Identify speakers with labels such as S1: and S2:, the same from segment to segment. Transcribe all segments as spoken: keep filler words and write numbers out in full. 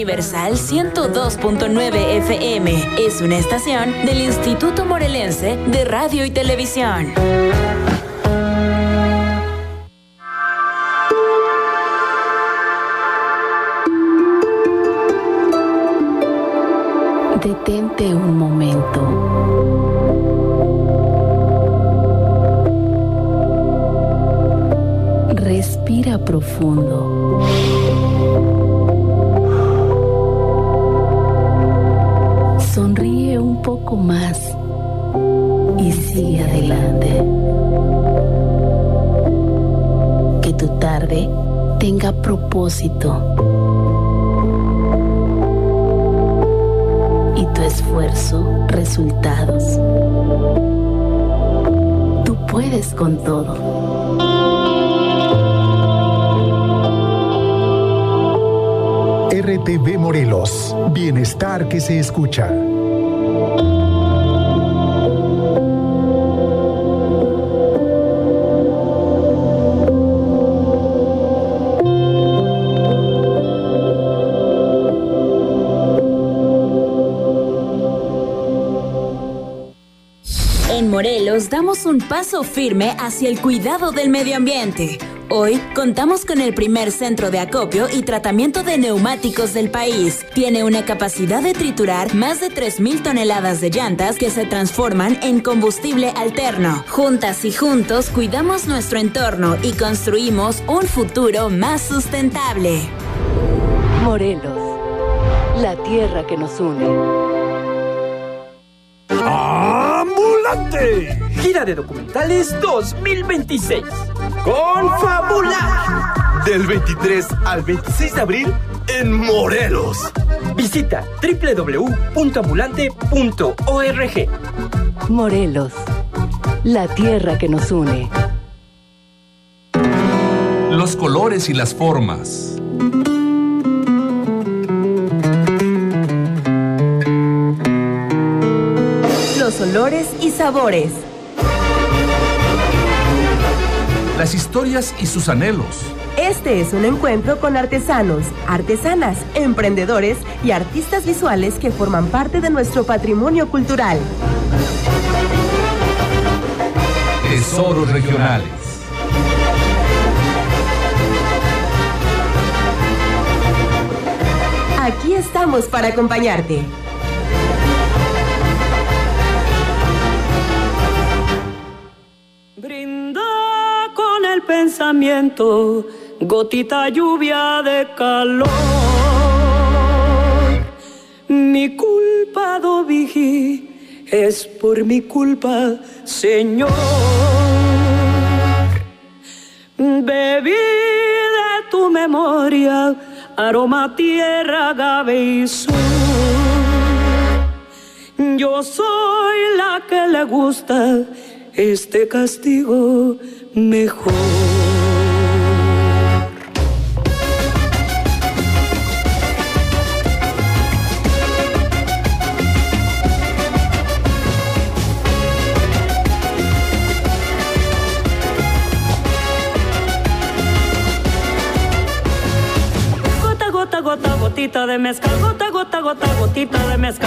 S1: Universal ciento dos punto nueve F M es una estación del Instituto Morelense de Radio y Televisión.
S2: Detente un momento. Respira profundo. Sonríe un poco más y sigue adelante. Que tu tarde tenga propósito y tu esfuerzo resultados. Tú puedes con todo.
S3: R T V Morelos, bienestar que se escucha.
S1: En Morelos damos un paso firme hacia el cuidado del medio ambiente. Hoy contamos con el primer centro de acopio y tratamiento de neumáticos del país. Tiene una capacidad de triturar más de tres mil toneladas de llantas que se transforman en combustible alterno. Juntas y juntos cuidamos nuestro entorno y construimos un futuro más sustentable.
S2: Morelos, la tierra que nos une.
S4: ¡Ambulante! Gira de documentales dos mil veintiséis. Con Fabula. Del veintitrés al veintiséis de abril en Morelos. Visita doble u doble u doble u punto ambulante punto org.
S2: Morelos, la tierra que nos une.
S5: Los colores y las formas.
S6: Los olores y sabores.
S5: Las historias y sus anhelos.
S6: Este es un encuentro con artesanos, artesanas, emprendedores y artistas visuales que forman parte de nuestro patrimonio cultural.
S5: Tesoros regionales.
S6: Aquí estamos para acompañarte.
S7: Pensamiento, gotita lluvia de calor. Mi culpa, Dovigi, es por mi culpa, Señor. Bebí de tu memoria, aroma, tierra, agave y sur. Yo soy la que le gusta este castigo mejor. Gota, gota, gota, gotita de mezcal. Gota, gota, gota, gotita de mezcal.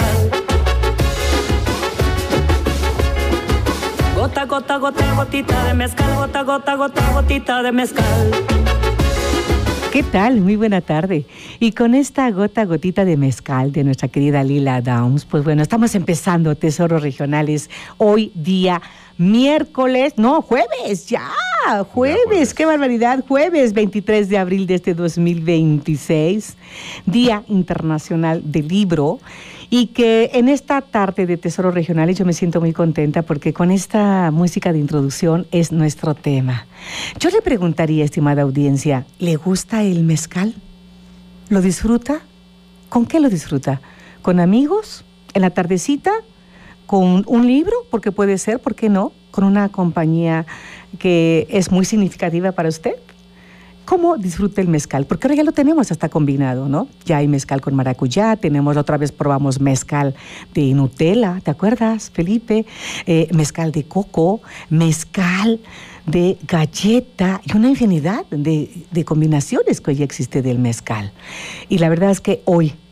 S7: Gota, gota, gota, gotita de mezcal, gota, gota, gota, gotita de mezcal.
S8: ¿Qué tal? Muy buena tarde. Y con esta gota, gotita de mezcal de nuestra querida Lila Downs, pues bueno, estamos empezando Tesoros Regionales hoy día miércoles, no, jueves, ya, jueves, ya, jueves. Qué barbaridad, jueves veintitrés de abril de este dos mil veintiséis, Día Internacional del Libro. Y que en esta tarde de Tesoros Regionales yo me siento muy contenta porque con esta música de introducción es nuestro tema. Yo le preguntaría, estimada audiencia, ¿le gusta el mezcal? ¿Lo disfruta? ¿Con qué lo disfruta? ¿Con amigos? ¿En la tardecita? ¿Con un libro? Porque puede ser, ¿por qué no? ¿Con una compañía que es muy significativa para usted? ¿Cómo disfruta el mezcal? Porque ahora ya lo tenemos hasta combinado, ¿no? Ya hay mezcal con maracuyá, tenemos, otra vez probamos mezcal de Nutella, ¿te acuerdas, Felipe? Eh, mezcal de coco, mezcal de galleta y una infinidad de, de combinaciones que hoy existe del mezcal. Y la verdad es que hoy,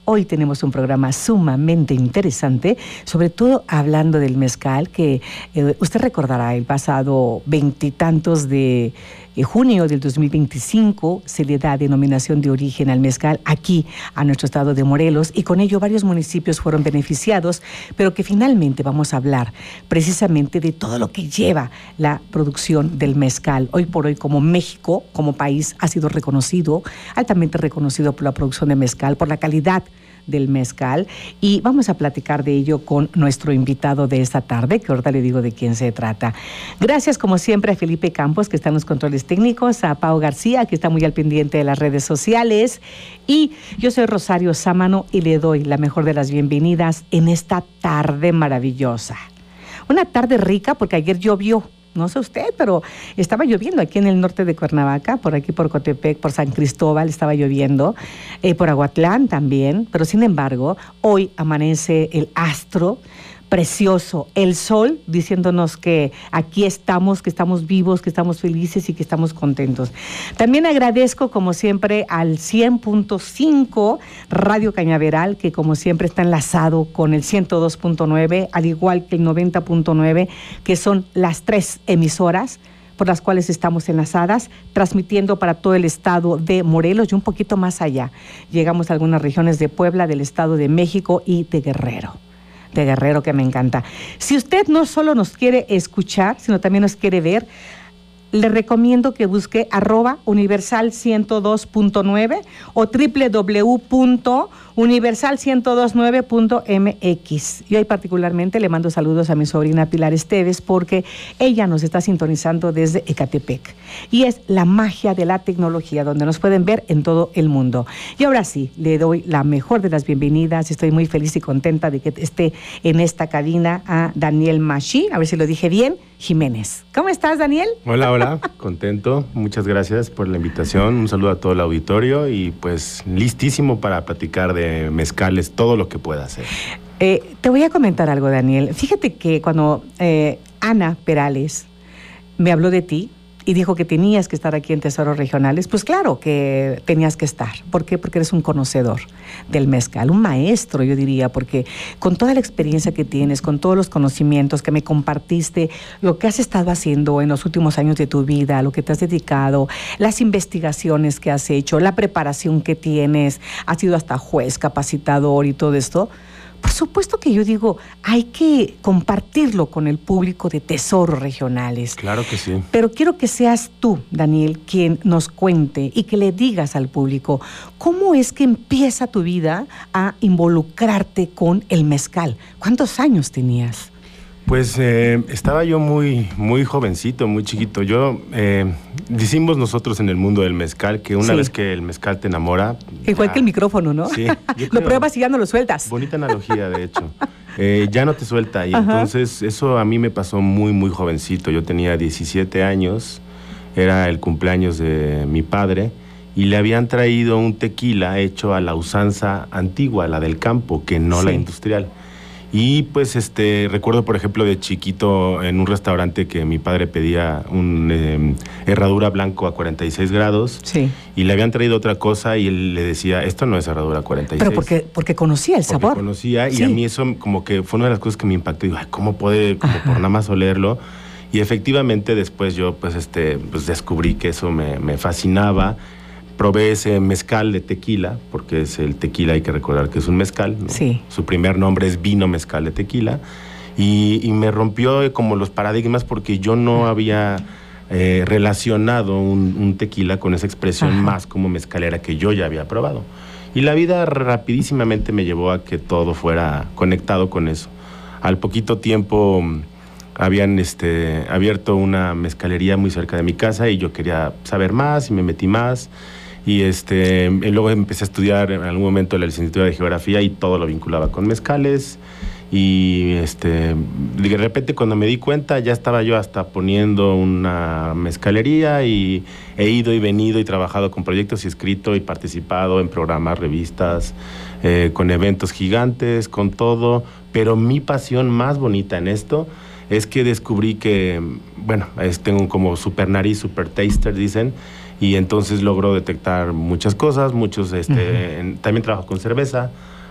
S8: Hoy tenemos un programa sumamente interesante, sobre todo hablando del mezcal, que eh, usted recordará el pasado veintitantos de eh, junio del dos mil veinticinco se le da denominación de origen al mezcal aquí a nuestro estado de Morelos y con ello varios municipios fueron beneficiados, pero que finalmente vamos a hablar precisamente de todo lo que lleva la producción del mezcal. Hoy por hoy, como México, como país, ha sido reconocido, altamente reconocido por la producción de mezcal, por la calidad del mezcal, y vamos a platicar de ello con nuestro invitado de esta tarde, que ahorita le digo de quién se trata. Gracias como siempre a Felipe Campos, que está en los controles técnicos, a Pau García, que está muy al pendiente de las redes sociales, y yo soy Rosario Sámano y le doy la mejor de las bienvenidas en esta tarde maravillosa. Una tarde rica porque ayer llovió. No sé usted, pero estaba lloviendo aquí en el norte de Cuernavaca, por aquí por Cotepec, por San Cristóbal estaba lloviendo, eh, por Aguatlán también, pero sin embargo, hoy amanece el astro precioso, el sol, diciéndonos que aquí estamos, que estamos vivos, que estamos felices y que estamos contentos. También agradezco, como siempre, al cien punto cinco Radio Cañaveral, que como siempre está enlazado con el ciento dos punto nueve, al igual que el noventa punto nueve, que son las tres emisoras por las cuales estamos enlazadas, transmitiendo para todo el estado de Morelos y un poquito más allá. Llegamos a algunas regiones de Puebla, del estado de México y de Guerrero. de Guerrero, que me encanta. Si usted no solo nos quiere escuchar, sino también nos quiere ver, le recomiendo que busque arroba universal ciento dos punto nueve o doble u doble u doble u punto universal ciento dos punto nueve punto m x. Y hoy particularmente le mando saludos a mi sobrina Pilar Esteves porque ella nos está sintonizando desde Ecatepec. Y es la magia de la tecnología, donde nos pueden ver en todo el mundo. Y ahora sí, le doy la mejor de las bienvenidas. Estoy muy feliz y contenta de que esté en esta cabina a Daniel Machi, a ver si lo dije bien, Jiménez. ¿Cómo estás, Daniel?
S9: Hola, hola, contento. Muchas gracias por la invitación. Un saludo a todo el auditorio y pues listísimo para platicar de mezcales, todo lo que pueda hacer.
S8: Eh, te voy a comentar algo, Daniel. Fíjate que cuando eh, Ana Perales me habló de ti y dijo que tenías que estar aquí en Tesoros Regionales, pues claro que tenías que estar. ¿Por qué? Porque eres un conocedor del mezcal, un maestro, yo diría, porque con toda la experiencia que tienes, con todos los conocimientos que me compartiste, lo que has estado haciendo en los últimos años de tu vida, lo que te has dedicado, las investigaciones que has hecho, la preparación que tienes, has sido hasta juez, capacitador y todo esto. Por supuesto que yo digo, hay que compartirlo con el público de Tesoros Regionales.
S9: Claro que sí.
S8: Pero quiero que seas tú, Daniel, quien nos cuente y que le digas al público cómo es que empieza tu vida a involucrarte con el mezcal. ¿Cuántos años tenías?
S9: Pues eh, estaba yo muy, muy jovencito, muy chiquito. Yo, eh, decimos nosotros en el mundo del mezcal que una sí. vez que el mezcal te enamora...
S8: Igual
S9: ya,
S8: que el micrófono, ¿no?
S9: Sí.
S8: Lo pruebas y ya no lo sueltas.
S9: Bonita analogía, de hecho. Eh, ya no te suelta. Y Ajá. entonces eso a mí me pasó muy, muy jovencito. Yo tenía diecisiete años, era el cumpleaños de mi padre, y le habían traído un tequila hecho a la usanza antigua, la del campo, que no sí. la industrial. Y pues este recuerdo, por ejemplo, de chiquito en un restaurante que mi padre pedía un eh, herradura blanco a cuarenta y seis grados
S8: sí.
S9: y le habían traído otra cosa y él le decía, esto no es herradura a cuarenta y seis.
S8: Pero porque, porque conocía el
S9: porque
S8: sabor.
S9: conocía y
S8: sí.
S9: a mí eso como que fue una de las cosas que me impactó. Digo, ay, ¿cómo puede, como por nada más olerlo? Y efectivamente después yo pues este pues descubrí que eso me, me fascinaba. Probé ese mezcal de tequila, porque es el tequila, hay que recordar que es un mezcal, ¿no?
S8: Sí.
S9: Su primer nombre es vino mezcal de tequila, y, y me rompió como los paradigmas porque yo no había eh, relacionado un, un tequila con esa expresión Ajá. más como mezcalera que yo ya había probado. Y la vida rapidísimamente me llevó a que todo fuera conectado con eso. Al poquito tiempo habían este, abierto una mezcalería muy cerca de mi casa y yo quería saber más y me metí más. Y este, y luego empecé a estudiar en algún momento la licenciatura de Geografía y todo lo vinculaba con mezcales. Y este, de repente cuando me di cuenta ya estaba yo hasta poniendo una mezcalería y he ido y venido y trabajado con proyectos y escrito y participado en programas, revistas, eh, con eventos gigantes, con todo. Pero mi pasión más bonita en esto es que descubrí que, bueno, es, tengo como super nariz, super taster, dicen, y entonces logro detectar muchas cosas, muchos, este, uh-huh. en, también trabajo con cerveza,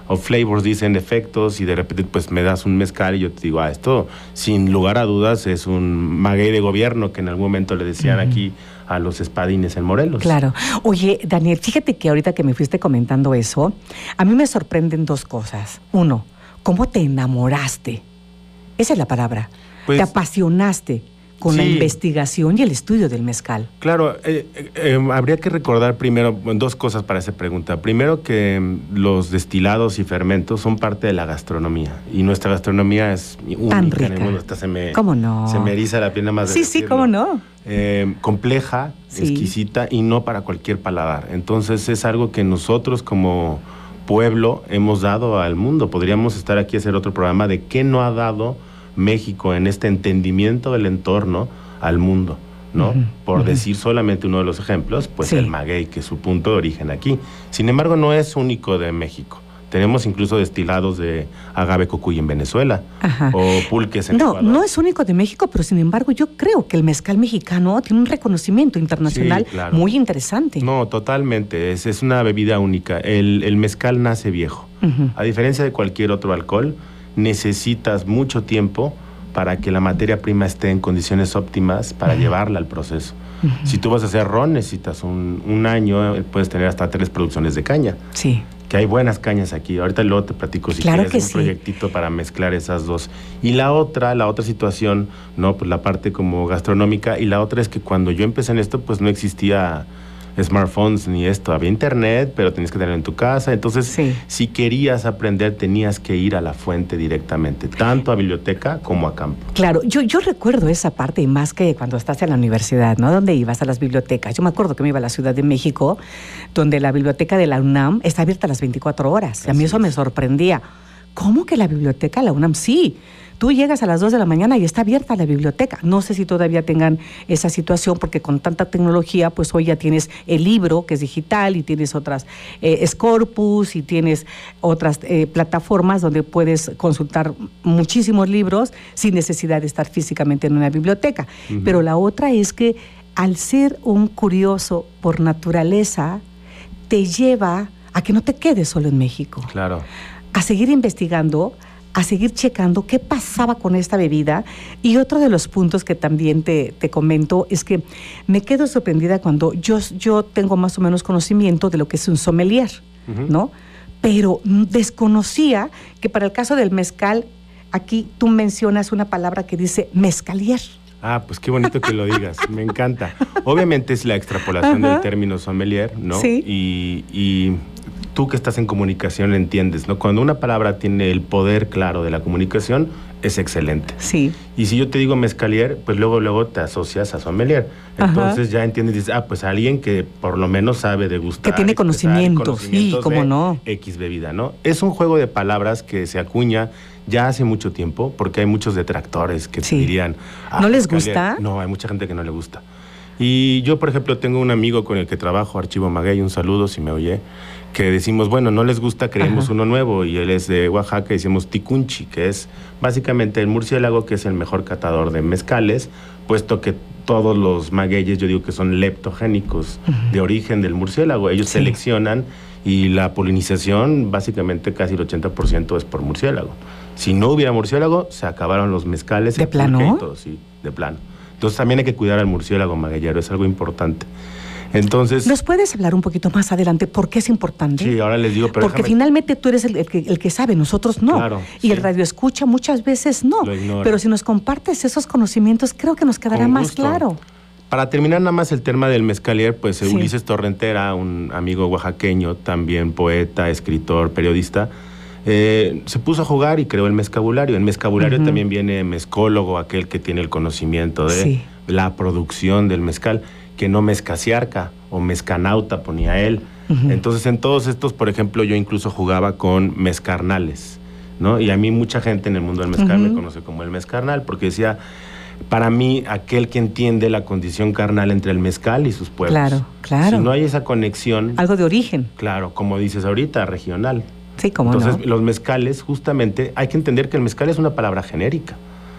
S9: of flavors, dicen efectos, y de repente pues me das un mezcal y yo te digo, ah, esto sin lugar a dudas es un maguey de gobierno, que en algún momento le decían uh-huh. aquí a los espadines en Morelos.
S8: Claro. Oye, Daniel, fíjate que ahorita que me fuiste comentando eso, a mí me sorprenden dos cosas. Uno, ¿cómo te enamoraste? Esa es la palabra. Pues, te apasionaste con sí. la investigación y el estudio del mezcal.
S9: Claro, eh, eh, habría que recordar primero dos cosas para esa pregunta. Primero, que los destilados y fermentos son parte de la gastronomía, y nuestra gastronomía es única.
S8: Tan rica.
S9: En el mundo. Hasta se me,
S8: ¿Cómo no?
S9: Se me eriza la piel nada más de
S8: Sí,
S9: decirlo.
S8: sí, ¿cómo no?
S9: Eh, compleja, sí. exquisita, y no para cualquier paladar. Entonces es algo que nosotros como pueblo hemos dado al mundo. Podríamos estar aquí a hacer otro programa de qué no ha dado México en este entendimiento del entorno al mundo, ¿no? Uh-huh, Por uh-huh. decir solamente uno de los ejemplos, pues sí. el maguey, que es su punto de origen aquí. Sin embargo, no es único de México. Tenemos incluso destilados de agave cocuy en Venezuela, Ajá. o pulques en
S8: No,
S9: Ecuador.
S8: No es único de México, pero sin embargo yo creo que el mezcal mexicano tiene un reconocimiento internacional sí, claro. muy interesante.
S9: No, totalmente. Es, es una bebida única. El, el mezcal nace viejo. Uh-huh. A diferencia de cualquier otro alcohol, necesitas mucho tiempo para que la materia prima esté en condiciones óptimas para uh-huh. llevarla al proceso. Uh-huh. Si tú vas a hacer ron, necesitas un, un año, puedes tener hasta tres producciones de caña.
S8: Sí.
S9: Que hay buenas cañas aquí. Ahorita luego te platico si
S8: claro
S9: quieres un
S8: sí.
S9: proyectito para mezclar esas dos. Y la otra, la otra situación, ¿no? Pues la parte como gastronómica, y la otra es que cuando yo empecé en esto, pues no existía smartphones ni esto. Había internet, pero tenías que tenerlo en tu casa. Entonces, sí. si querías aprender, tenías que ir a la fuente directamente, tanto a biblioteca como a campo.
S8: Claro, yo, yo recuerdo esa parte, y más que cuando estás en la universidad, ¿no? Donde ibas a las bibliotecas. Yo me acuerdo que me iba a la Ciudad de México, donde la biblioteca de la UNAM está abierta a las veinticuatro horas. Y a mí eso me sorprendía. ¿Cómo que la biblioteca de la UNAM? Sí. Tú llegas a las dos de la mañana y está abierta la biblioteca. No sé si todavía tengan esa situación, porque con tanta tecnología, pues hoy ya tienes el libro, que es digital, y tienes otras eh, Scopus, y tienes otras eh, plataformas donde puedes consultar muchísimos libros sin necesidad de estar físicamente en una biblioteca. Uh-huh. Pero la otra es que al ser un curioso por naturaleza, te lleva a que no te quedes solo en México.
S9: Claro.
S8: A seguir investigando, a seguir checando qué pasaba con esta bebida. Y otro de los puntos que también te, te comento es que me quedo sorprendida cuando yo, yo tengo más o menos conocimiento de lo que es un sommelier, uh-huh. ¿no? Pero desconocía que para el caso del mezcal, aquí tú mencionas una palabra que dice mezcalier.
S9: Ah, pues qué bonito que lo digas, me encanta. Obviamente es la extrapolación Ajá. del término sommelier, ¿no?
S8: Sí.
S9: Y, y tú que estás en comunicación entiendes, ¿no? Cuando una palabra tiene el poder claro de la comunicación, es excelente.
S8: Sí.
S9: Y si yo te digo mezcalier, pues luego luego te asocias a sommelier. Entonces Ajá. ya entiendes y dices, ah, pues alguien que por lo menos sabe degustar.
S8: Que tiene conocimientos, sí, cómo no.
S9: X bebida, ¿no? Es un juego de palabras que se acuña ya hace mucho tiempo, porque hay muchos detractores que
S8: sí.
S9: te dirían... Ah,
S8: ¿No les
S9: mezcalier.
S8: gusta?
S9: No, hay mucha gente que no le gusta. Y yo, por ejemplo, tengo un amigo con el que trabajo, Archivo Maguey, un saludo si me oye, que decimos, bueno, no les gusta, creemos Ajá. uno nuevo, y él es de Oaxaca, y decimos Ticunchi, que es básicamente el murciélago, que es el mejor catador de mezcales, puesto que todos los magueyes, yo digo que son leptogénicos, uh-huh. de origen del murciélago. Ellos sí. seleccionan, y la polinización, básicamente casi el ochenta por ciento es por murciélago. Si no hubiera murciélago, se acabaron los mezcales.
S8: ¿De plano?
S9: Todo, sí, de plano. Entonces también hay que cuidar al murciélago magueyero, es algo importante. Entonces,
S8: ¿nos puedes hablar un poquito más adelante por qué es importante?
S9: Sí, ahora les digo, pero
S8: porque
S9: déjame...
S8: finalmente tú eres el, el, que, el que sabe, nosotros no.
S9: Claro,
S8: y
S9: sí.
S8: el radio escucha muchas veces no.
S9: Lo ignora.
S8: Pero si nos compartes esos conocimientos, creo que nos quedará
S9: Con
S8: más
S9: gusto.
S8: claro.
S9: Para terminar nada más el tema del mezcalier, pues
S8: Sí.
S9: Ulises Torrentera, un amigo oaxaqueño, también poeta, escritor, periodista, eh, se puso a jugar y creó el mezcabulario. En mezcabulario
S8: Ujú.
S9: también viene mezcólogo, aquel que tiene el conocimiento de
S8: Sí.
S9: la producción del mezcal, que no mezcaciarca o mezcanauta ponía él.
S8: Ujú.
S9: Entonces en todos estos, por ejemplo, yo incluso jugaba con mezcarnales, ¿no? Y a mí mucha gente en el mundo del mezcal
S8: Ujú.
S9: me conoce como el mezcarnal, porque decía, para mí, aquel que entiende la condición carnal entre el mezcal y sus pueblos.
S8: Claro, claro.
S9: Si no hay esa conexión,
S8: Algo de origen.
S9: claro, como dices ahorita, regional.
S8: Sí, cómo
S9: Entonces,
S8: no.
S9: los mezcales, justamente, hay que entender que el mezcal es una palabra genérica.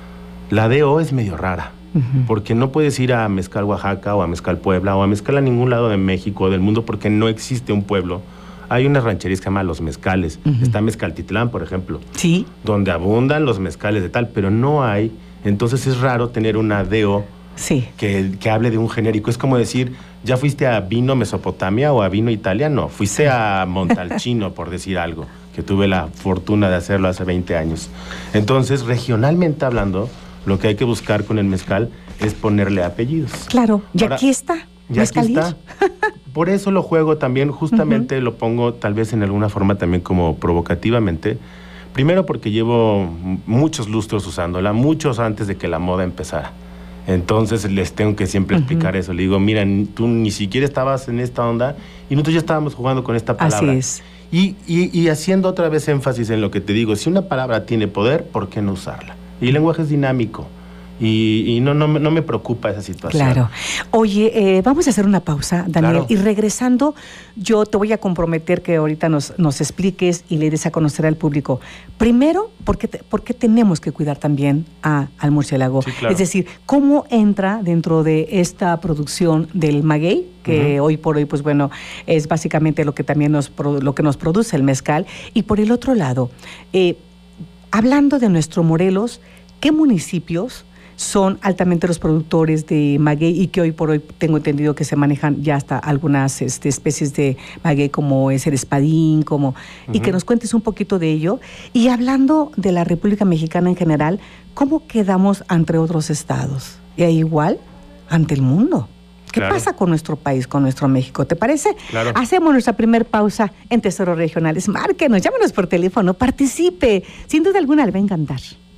S9: La D O es medio rara,
S8: Ujú.
S9: porque no puedes ir a Mezcal Oaxaca o a Mezcal Puebla o a Mezcal a ningún lado de México o del mundo, porque no existe un pueblo Hay unas rancherías que se llaman Los Mezcales. Uh-huh. Está Mezcaltitlán, por ejemplo.
S8: Sí.
S9: Donde abundan los mezcales de tal, pero no hay. Entonces es raro tener una D O
S8: sí.
S9: que, que hable de un genérico. Es como decir, ¿ya fuiste a Vino Mesopotamia o a Vino Italia? No, fuiste sí. a Montalcino, por decir algo, que tuve la fortuna de hacerlo hace veinte años. Entonces, regionalmente hablando, lo que hay que buscar con el mezcal es ponerle apellidos.
S8: Claro, y Ahora, aquí está.
S9: Ya aquí está. Por eso lo juego también, justamente uh-huh. lo pongo tal vez en alguna forma también como provocativamente. Primero porque llevo muchos lustros usándola, muchos antes de que la moda empezara. Entonces les tengo que siempre explicar uh-huh. eso. Le digo, mira, tú ni siquiera estabas en esta onda y nosotros ya estábamos jugando con esta palabra.
S8: Así es.
S9: Y, y, y haciendo otra vez énfasis en lo que te digo, si una palabra tiene poder, ¿por qué no usarla? Y el lenguaje es dinámico. Y, y no, no, no me preocupa esa situación.
S8: Claro. Oye, eh, vamos a hacer una pausa, Daniel. Claro. Y regresando, yo te voy a comprometer que ahorita nos, nos expliques y le des a conocer al público. Primero, ¿por qué, te, por qué tenemos que cuidar también a, al murciélago?
S9: Sí, claro.
S8: Es decir, ¿cómo entra dentro de esta producción del maguey? Que uh-huh. hoy por hoy, pues bueno, es básicamente lo que también nos, lo que nos produce el mezcal. Y por el otro lado, eh, hablando de nuestro Morelos, ¿qué municipios son altamente los productores de maguey y que hoy por hoy tengo entendido que se manejan ya hasta algunas este, especies de maguey como es el espadín, como uh-huh. y que nos cuentes un poquito de ello? Y hablando de la República Mexicana en general, ¿cómo quedamos ante otros estados? Y igual ante el mundo. ¿Qué claro. pasa con nuestro país, con nuestro México? ¿Te parece?
S9: Claro.
S8: Hacemos nuestra primer pausa en Tesoros Regionales. Márquenos, llámenos por teléfono, participe. Sin duda alguna le va a encantar.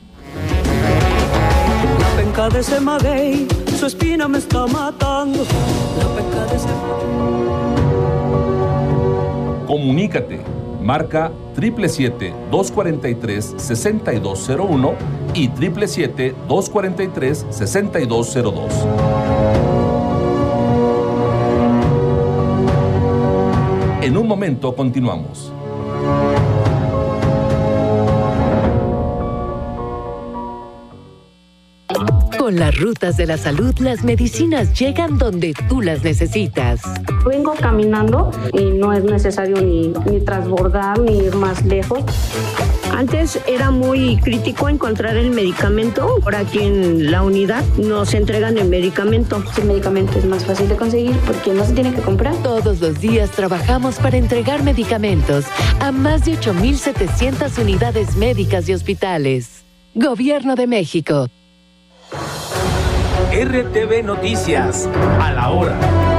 S7: La penca de ese maguey, su espina me está matando. La penca de ese maguey.
S5: Comunícate. Marca siete siete siete, dos cuatro tres, seis dos cero uno y siete siete siete, dos cuatro tres, seis dos cero dos. En un momento continuamos.
S2: Con las rutas de la salud, las medicinas llegan donde tú las necesitas.
S10: Vengo caminando y no es necesario ni, ni transbordar ni ir más lejos. Antes era muy crítico encontrar el medicamento. Ahora aquí en la unidad nos entregan el medicamento.
S11: El medicamento es más fácil de conseguir porque no se tiene que comprar.
S2: Todos los días trabajamos para entregar medicamentos a más de ocho mil setecientas unidades médicas y hospitales. Gobierno de México.
S12: R T V Noticias, a la hora.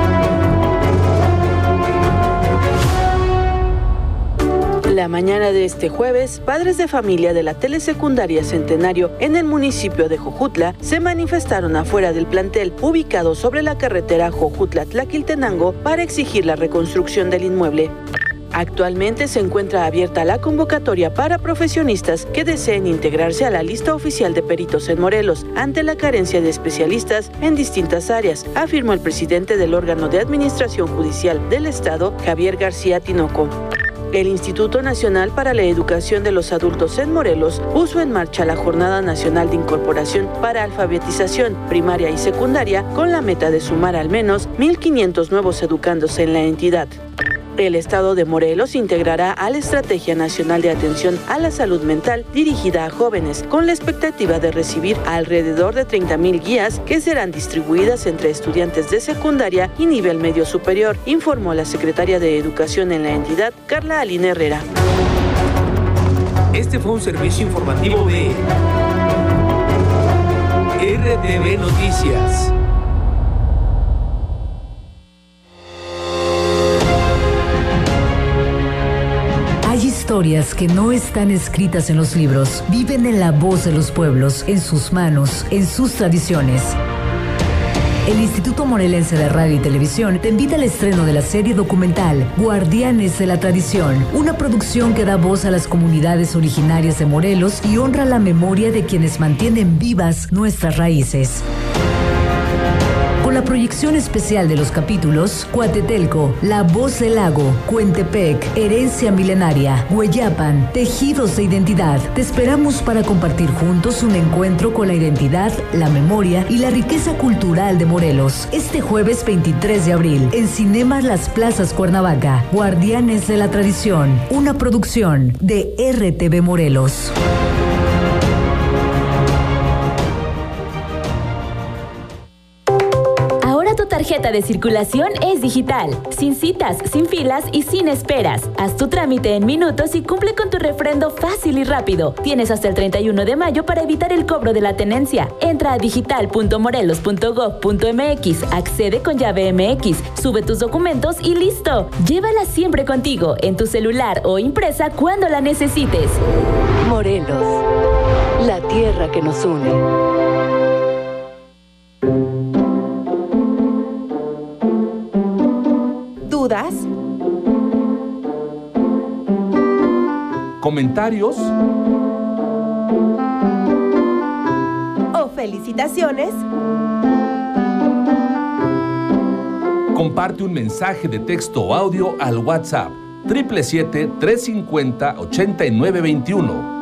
S13: La mañana de este jueves, padres de familia de la telesecundaria Centenario en el municipio de Jojutla se manifestaron afuera del plantel ubicado sobre la carretera Jojutla-Tlaquiltenango para exigir la reconstrucción del inmueble. Actualmente se encuentra abierta la convocatoria para profesionistas que deseen integrarse a la lista oficial de peritos en Morelos ante la carencia de especialistas en distintas áreas, afirmó el presidente del órgano de administración judicial del Estado, Javier García Tinoco. El Instituto Nacional para la Educación de los Adultos en Morelos puso en marcha la Jornada Nacional de Incorporación para Alfabetización Primaria y Secundaria con la meta de sumar al menos mil quinientos nuevos educandos en la entidad. El Estado de Morelos integrará a la Estrategia Nacional de Atención a la Salud Mental dirigida a jóvenes, con la expectativa de recibir alrededor de treinta mil guías que serán distribuidas entre estudiantes de secundaria y nivel medio superior, informó la secretaria de Educación en la entidad, Carla Aline Herrera.
S12: Este fue un servicio informativo de R T V Noticias.
S14: Hay historias que no están escritas en los libros, viven en la voz de los pueblos, en sus manos, en sus tradiciones. El Instituto Morelense de Radio y Televisión te invita al estreno de la serie documental Guardianes de la Tradición, una producción que da voz a las comunidades originarias de Morelos y honra la memoria de quienes mantienen vivas nuestras raíces. Con la proyección especial de los capítulos Coatetelco, La Voz del Lago, Cuentepec, Herencia Milenaria, Hueyapan, Tejidos de Identidad. Te esperamos para compartir juntos un encuentro con la identidad, la memoria y la riqueza cultural de Morelos. Este jueves veintitrés de abril, en Cinemas Las Plazas Cuernavaca, Guardianes de la Tradición, una producción de R T V Morelos.
S1: Tu tarjeta de circulación es digital, sin citas, sin filas y sin esperas. Haz tu trámite en minutos y cumple con tu refrendo fácil y rápido. Tienes hasta el treinta y uno de mayo para evitar el cobro de la tenencia. Entra a digital punto morelos punto gob punto m x, accede con llave M X, sube tus documentos y listo. Llévala siempre contigo, en tu celular o impresa cuando la necesites.
S2: Morelos, la tierra que nos une.
S6: ¿Dudas?
S5: ¿Comentarios?
S6: ¿O felicitaciones?
S5: Comparte un mensaje de texto o audio al WhatsApp siete siete siete, tres cinco cero, ocho nueve dos uno.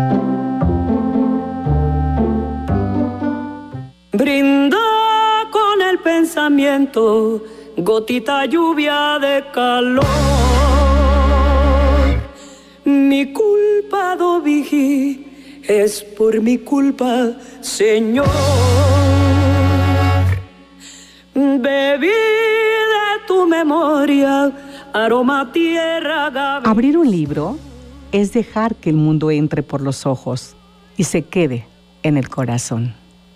S7: Brinda con el pensamiento, gotita lluvia de calor. Mi culpa, do vigí, es por mi culpa, Señor. Bebí de tu memoria, aroma tierra, gaveta.
S8: Abrir un libro es dejar que el mundo entre por los ojos y se quede en el corazón.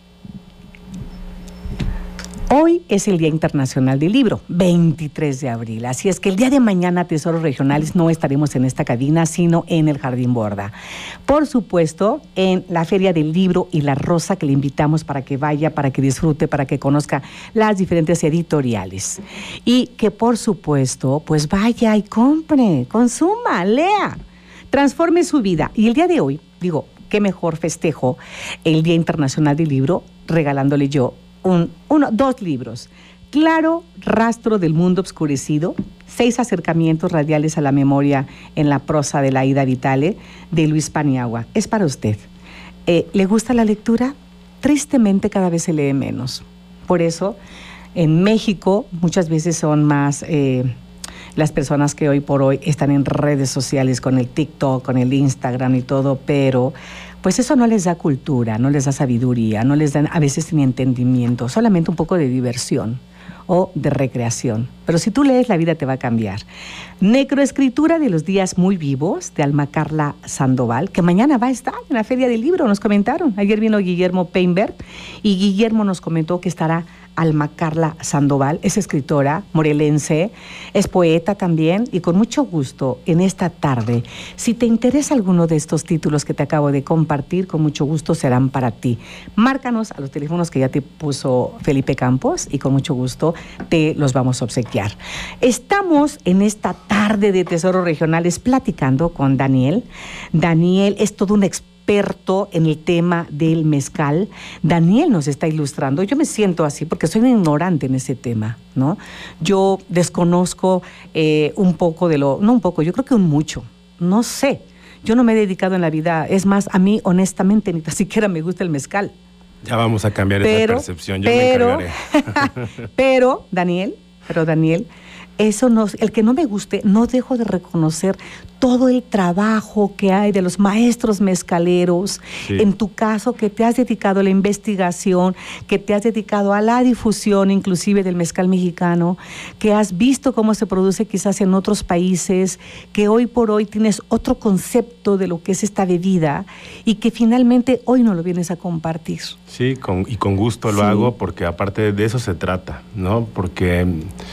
S8: Hoy es el Día Internacional del Libro, veintitrés de abril. Así es que el día de mañana, Tesoros Regionales, no estaremos en esta cabina, sino en el Jardín Borda. Por supuesto, en la Feria del Libro y la Rosa, que le invitamos para que vaya, para que disfrute, para que conozca las diferentes editoriales. Y que, por supuesto, pues vaya y compre, consuma, lea, transforme su vida. Y el día de hoy, digo, qué mejor festejo el Día Internacional del Libro, regalándole yo Un, uno, dos libros. Claro rastro del mundo obscurecido, seis acercamientos radiales a la memoria en la prosa de la Aida Vitale, de Luis Paniagua. Es para usted. Eh, ¿Le gusta la lectura? Tristemente cada vez se lee menos. Por eso, en México muchas veces son más eh, las personas que hoy por hoy están en redes sociales con el TikTok, con el Instagram y todo, pero pues eso no les da cultura, no les da sabiduría, no les dan a veces ni entendimiento, solamente un poco de diversión o de recreación. Pero si tú lees, la vida te va a cambiar. Necroescritura de los días muy vivos, de Alma Carla Sandoval, que mañana va a estar en la Feria del Libro, nos comentaron. Ayer vino Guillermo Peinberg y Guillermo nos comentó que estará Alma Carla Sandoval, es escritora morelense, es poeta también, y con mucho gusto en esta tarde, si te interesa alguno de estos títulos que te acabo de compartir, con mucho gusto serán para ti. Márcanos a los teléfonos que ya te puso Felipe Campos y con mucho gusto te los vamos a obsequiar. Estamos en esta tarde de Tesoros Regionales platicando con Daniel. Daniel es todo un experto experto en el tema del mezcal. Daniel nos está ilustrando. Yo me siento así porque soy una ignorante en ese tema, ¿no? Yo desconozco eh, un poco de lo, no un poco, yo creo que un mucho, no sé. Yo no me he dedicado en la vida, es más, a mí honestamente ni tan siquiera me gusta el mezcal.
S9: Ya vamos a cambiar pero, esa percepción, yo
S8: pero,
S9: me encargaré.
S8: pero, Daniel, pero Daniel, eso no, el que no me guste, no dejo de reconocer todo el trabajo que hay de los maestros mezcaleros, sí. En tu caso que te has dedicado a la investigación, que te has dedicado a la difusión inclusive del mezcal mexicano, que has visto cómo se produce quizás en otros países, que hoy por hoy tienes otro concepto de lo que es esta bebida y que finalmente hoy no lo vienes a compartir.
S9: Sí, con, y con gusto lo sí. hago porque aparte de eso se trata, ¿no? Porque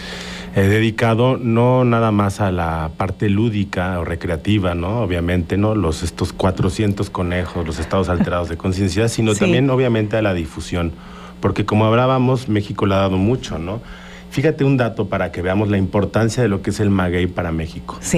S9: he dedicado no nada más a la parte lúdica o recreativa, ¿no? Obviamente, ¿no? Los, estos cuatrocientos conejos, los estados alterados de conciencia, sino sí. también, obviamente, a la difusión. Porque como hablábamos, México le ha dado mucho, ¿no? Fíjate un dato para que veamos la importancia de lo que es el maguey para México.
S8: Sí.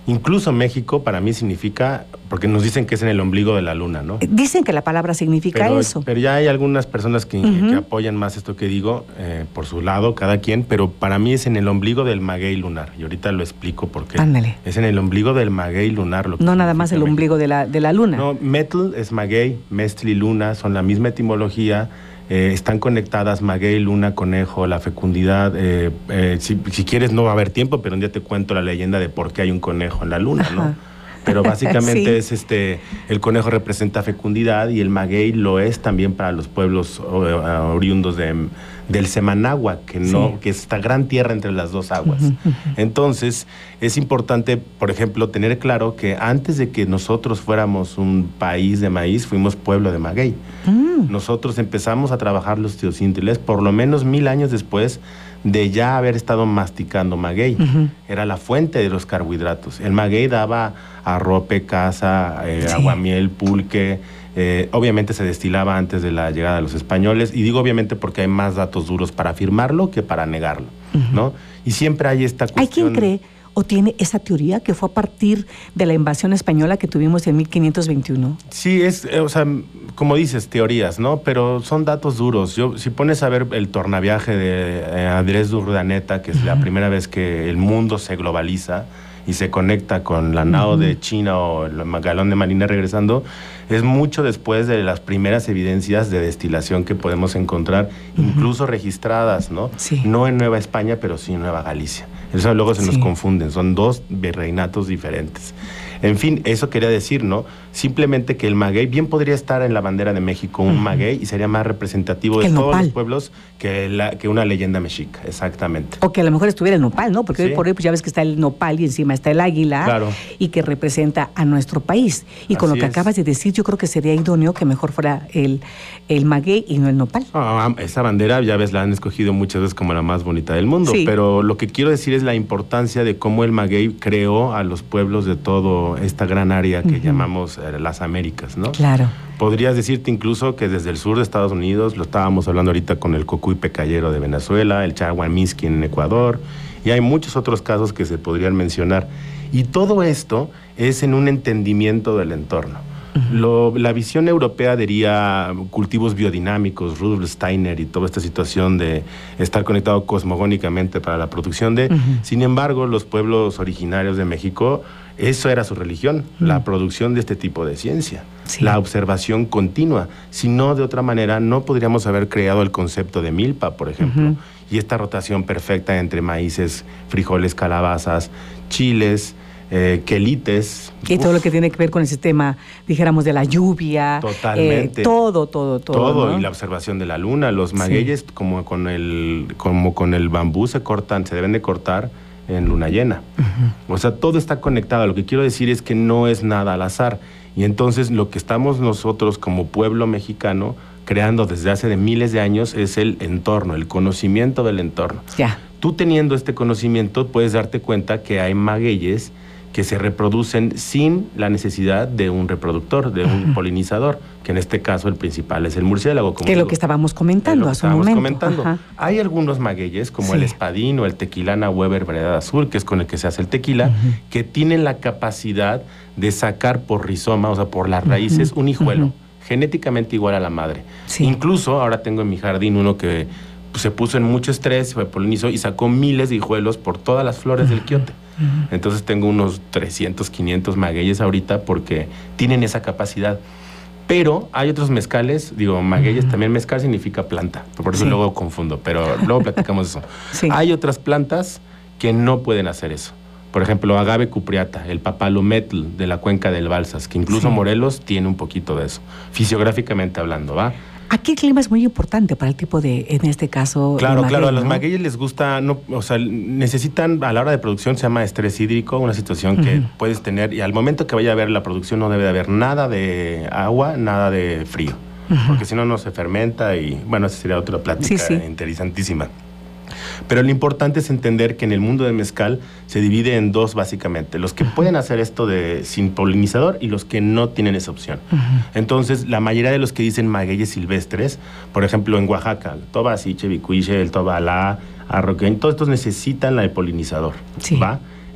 S9: Incluso México para mí significa, porque nos dicen que es en el ombligo de la luna, ¿no?
S8: Dicen que la palabra significa
S9: pero,
S8: eso.
S9: Pero ya hay algunas personas que,
S8: uh-huh.
S9: que apoyan más esto que digo, eh, por su lado, cada quien, pero para mí es en el ombligo del maguey lunar. Y ahorita lo explico por qué.
S8: Ándale.
S9: Es en el ombligo del maguey lunar. Lo que
S8: no nada más el
S9: México.
S8: ombligo de la, de la luna.
S9: No, metl es maguey, mestli, luna, son la misma etimología. Eh, están conectadas maguey, luna, conejo, la fecundidad. Eh, eh, si, si quieres no va a haber tiempo, pero un día te cuento la leyenda de por qué hay un conejo en la luna, Ajá. ¿no? Pero básicamente sí. es este, el conejo representa fecundidad y el maguey lo es también para los pueblos uh, oriundos de, del Semanáhuac, que no, sí. que es esta gran tierra entre las dos aguas. Uh-huh, uh-huh. Entonces, es importante, por ejemplo, tener claro que antes de que nosotros fuéramos un país de maíz, fuimos pueblo de maguey. Uh-huh. Nosotros empezamos a trabajar los teocíntiles por lo menos mil años después de ya haber estado masticando maguey. Uh-huh. Era la fuente de los carbohidratos. El maguey daba arrope, caza, eh, sí. aguamiel, pulque. Eh, obviamente se destilaba antes de la llegada de los españoles. Y digo obviamente porque hay más datos duros para afirmarlo que para negarlo, uh-huh. ¿no? Y siempre hay esta cuestión...
S8: ¿Hay quien cree o tiene esa teoría que fue a partir de la invasión española que tuvimos en mil quinientos veintiuno?
S9: Sí, es, eh, o sea, como dices, teorías, ¿no? Pero son datos duros. Yo, si pones a ver el tornaviaje de eh, Andrés Urdaneta, que es uh-huh. la primera vez que el mundo se globaliza y se conecta con la nao uh-huh. de China o el galón de Marina regresando, es mucho después de las primeras evidencias de destilación que podemos encontrar, uh-huh. incluso registradas, ¿no?
S8: Sí.
S9: No en Nueva España, pero sí en Nueva Galicia. Eso luego se sí. nos confunden, son dos virreinatos diferentes. En fin, eso quería decir, ¿no? Simplemente que el maguey bien podría estar en la bandera de México, un uh-huh. maguey, y sería más representativo de todos los pueblos que, la, que una leyenda mexica, exactamente.
S8: O que a lo mejor estuviera el nopal, ¿no? Porque sí. hoy por hoy pues ya ves que está el nopal y encima está el águila,
S9: claro.
S8: y que representa a nuestro país. Y con Así lo que es. acabas de decir, yo creo que sería idóneo que mejor fuera el, el maguey y no el nopal.
S9: Ah, esa bandera, ya ves, la han escogido muchas veces como la más bonita del mundo, sí. pero lo que quiero decir es la importancia de cómo el maguey creó a los pueblos de todo esta gran área que uh-huh. llamamos eh, las Américas, ¿no?
S8: Claro.
S9: Podrías decirte incluso que desde el sur de Estados Unidos, lo estábamos hablando ahorita con el cocuy pecayero de Venezuela, el chaguaminsqui en Ecuador, y hay muchos otros casos que se podrían mencionar. Y todo esto es en un entendimiento del entorno. Lo, la visión europea diría cultivos biodinámicos, Rudolf Steiner y toda esta situación de estar conectado cosmogónicamente para la producción de... Uh-huh. Sin embargo, los pueblos originarios de México, eso era su religión, uh-huh. la producción de este tipo de ciencia, sí. la observación continua. Si no, de otra manera, no podríamos haber creado el concepto de milpa, por ejemplo, uh-huh. y esta rotación perfecta entre maíces, frijoles, calabazas, chiles... Eh, quelites.
S8: Y uf. todo lo que tiene que ver con el sistema, dijéramos, de la lluvia.
S9: Totalmente.
S8: Eh, todo, todo, todo.
S9: Todo,
S8: ¿no?
S9: Y la observación de la luna. Los magueyes, sí. como, con el, como con el bambú, se cortan, se deben de cortar en luna llena. Uh-huh. O sea, todo está conectado. Lo que quiero decir es que no es nada al azar. Y entonces lo que estamos nosotros como pueblo mexicano creando desde hace de miles de años es el entorno, el conocimiento del entorno.
S8: Ya.
S9: Tú teniendo este conocimiento puedes darte cuenta que hay magueyes que se reproducen sin la necesidad de un reproductor, de un uh-huh. polinizador, que en este caso el principal es el murciélago. Como
S8: que es lo que estábamos comentando hace un momento.
S9: Comentando. Hay algunos magueyes, como sí. el espadín o el tequilana Weber variedad azul, que es con el que se hace el tequila, uh-huh. que tienen la capacidad de sacar por rizoma, o sea, por las raíces, uh-huh. un hijuelo, uh-huh. genéticamente igual a la madre. Sí. Incluso ahora tengo en mi jardín uno que pues, se puso en mucho estrés, se polinizó y sacó miles de hijuelos por todas las flores uh-huh. del quiote. Uh-huh. Entonces tengo unos trescientos, quinientos magueyes ahorita porque tienen esa capacidad. Pero hay otros mezcales, digo, magueyes uh-huh. también, mezcal significa planta, por eso sí. luego confundo, pero luego platicamos eso. Sí. Hay otras plantas que no pueden hacer eso. Por ejemplo, agave cupriata, el papalometl de la cuenca del Balsas, que incluso sí. Morelos tiene un poquito de eso, fisiográficamente hablando, ¿va?
S8: Aquí el clima es muy importante para el tipo de, en este caso...
S9: Claro,
S8: maguey,
S9: claro, a los
S8: ¿no?
S9: magueyes les gusta, no, o sea, necesitan, a la hora de producción se llama estrés hídrico, una situación uh-huh. que puedes tener, y al momento que vaya a haber la producción no debe de haber nada de agua, nada de frío, uh-huh. porque si no, no se fermenta y, bueno, esa sería otra plática sí, sí. interesantísima. Pero lo importante es entender que en el mundo del mezcal se divide en dos básicamente, los que uh-huh. pueden hacer esto de sin polinizador y los que no tienen esa opción. Uh-huh. Entonces, la mayoría de los que dicen magueyes silvestres, por ejemplo en Oaxaca, el toba asiche, bicuiche, el toba alá, arroqueño, todos estos necesitan la de polinizador, sí. ¿va?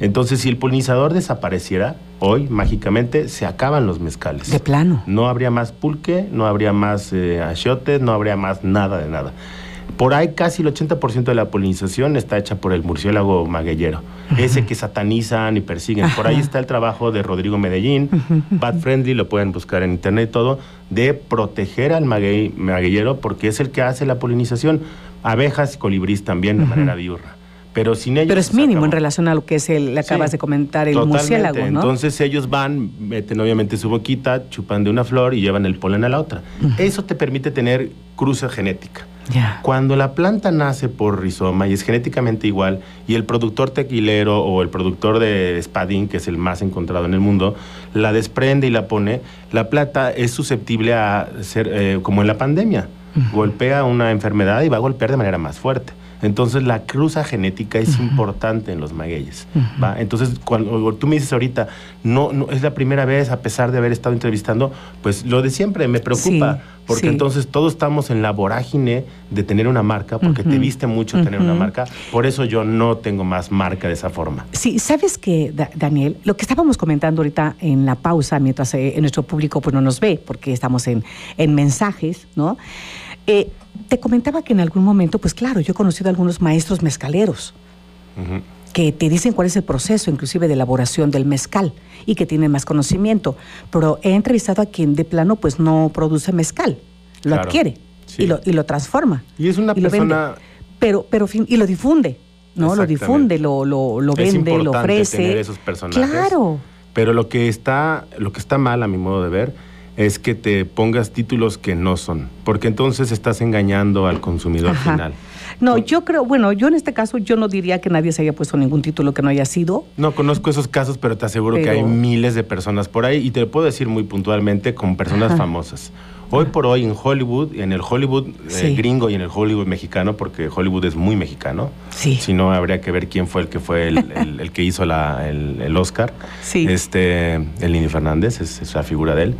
S9: Entonces, si el polinizador desapareciera, hoy, mágicamente, se acaban los mezcales.
S8: De plano.
S9: No habría más pulque, no habría más eh, achiotes, no habría más nada de nada. Por ahí casi el ochenta por ciento de la polinización está hecha por el murciélago magueyero, uh-huh. ese que satanizan y persiguen. Ajá. Por ahí está el trabajo de Rodrigo Medellín, uh-huh. Bat Friendly, lo pueden buscar en internet y todo, de proteger al maguey, magueyero porque es el que hace la polinización. Abejas y colibríes también de uh-huh. manera diurna. Pero sin ellos...
S8: Pero es mínimo en relación a lo que es el, le acabas sí, de comentar, el
S9: totalmente.
S8: Murciélago, ¿no?
S9: Entonces ellos van, meten obviamente su boquita, chupan de una flor y llevan el polen a la otra. Uh-huh. Eso te permite tener cruce genética.
S8: Yeah.
S9: Cuando la planta nace por rizoma y es genéticamente igual, y el productor tequilero o el productor de espadín, que es el más encontrado en el mundo, la desprende y la pone, la planta es susceptible a ser, eh, como en la pandemia, uh-huh. golpea una enfermedad y va a golpear de manera más fuerte. Entonces, la cruza genética es uh-huh. importante en los magueyes, uh-huh. ¿va? Entonces, cuando tú me dices ahorita, no, no es la primera vez, a pesar de haber estado entrevistando, pues lo de siempre me preocupa, sí, porque sí. entonces todos estamos en la vorágine de tener una marca, porque uh-huh. te viste mucho uh-huh. tener una marca, por eso yo no tengo más marca de esa forma.
S8: Sí, ¿sabes qué, da- Daniel? Lo que estábamos comentando ahorita en la pausa, mientras eh, nuestro público pues no nos ve, porque estamos en, en mensajes, ¿no? Eh, te comentaba que en algún momento, pues claro, yo he conocido a algunos maestros mezcaleros uh-huh. que te dicen cuál es el proceso, inclusive de elaboración del mezcal, y que tienen más conocimiento. Pero he entrevistado a quien de plano pues no produce mezcal, lo claro. adquiere sí. y, lo, y lo transforma.
S9: Y es una
S8: y
S9: persona...
S8: Pero, pero, y lo difunde, ¿no? Lo difunde, lo, lo, lo vende, lo ofrece.
S9: Tener esos personajes.
S8: Claro.
S9: Pero lo que está, lo que está mal, a mi modo de ver, es que te pongas títulos que no son, porque entonces estás engañando al consumidor Ajá. final.
S8: No, yo creo, bueno, yo en este caso yo no diría que nadie se haya puesto ningún título que no haya sido.
S9: No conozco esos casos, pero te aseguro pero... que hay miles de personas por ahí, y te lo puedo decir muy puntualmente con personas Ajá. famosas. Hoy por hoy en Hollywood, en el Hollywood sí. eh, gringo y en el Hollywood mexicano, porque Hollywood es muy mexicano,
S8: sí.
S9: si no habría que ver quién fue el que fue el, el, el que hizo la, el, el Oscar,
S8: sí.
S9: este, el Nini Fernández, es, es la figura de él.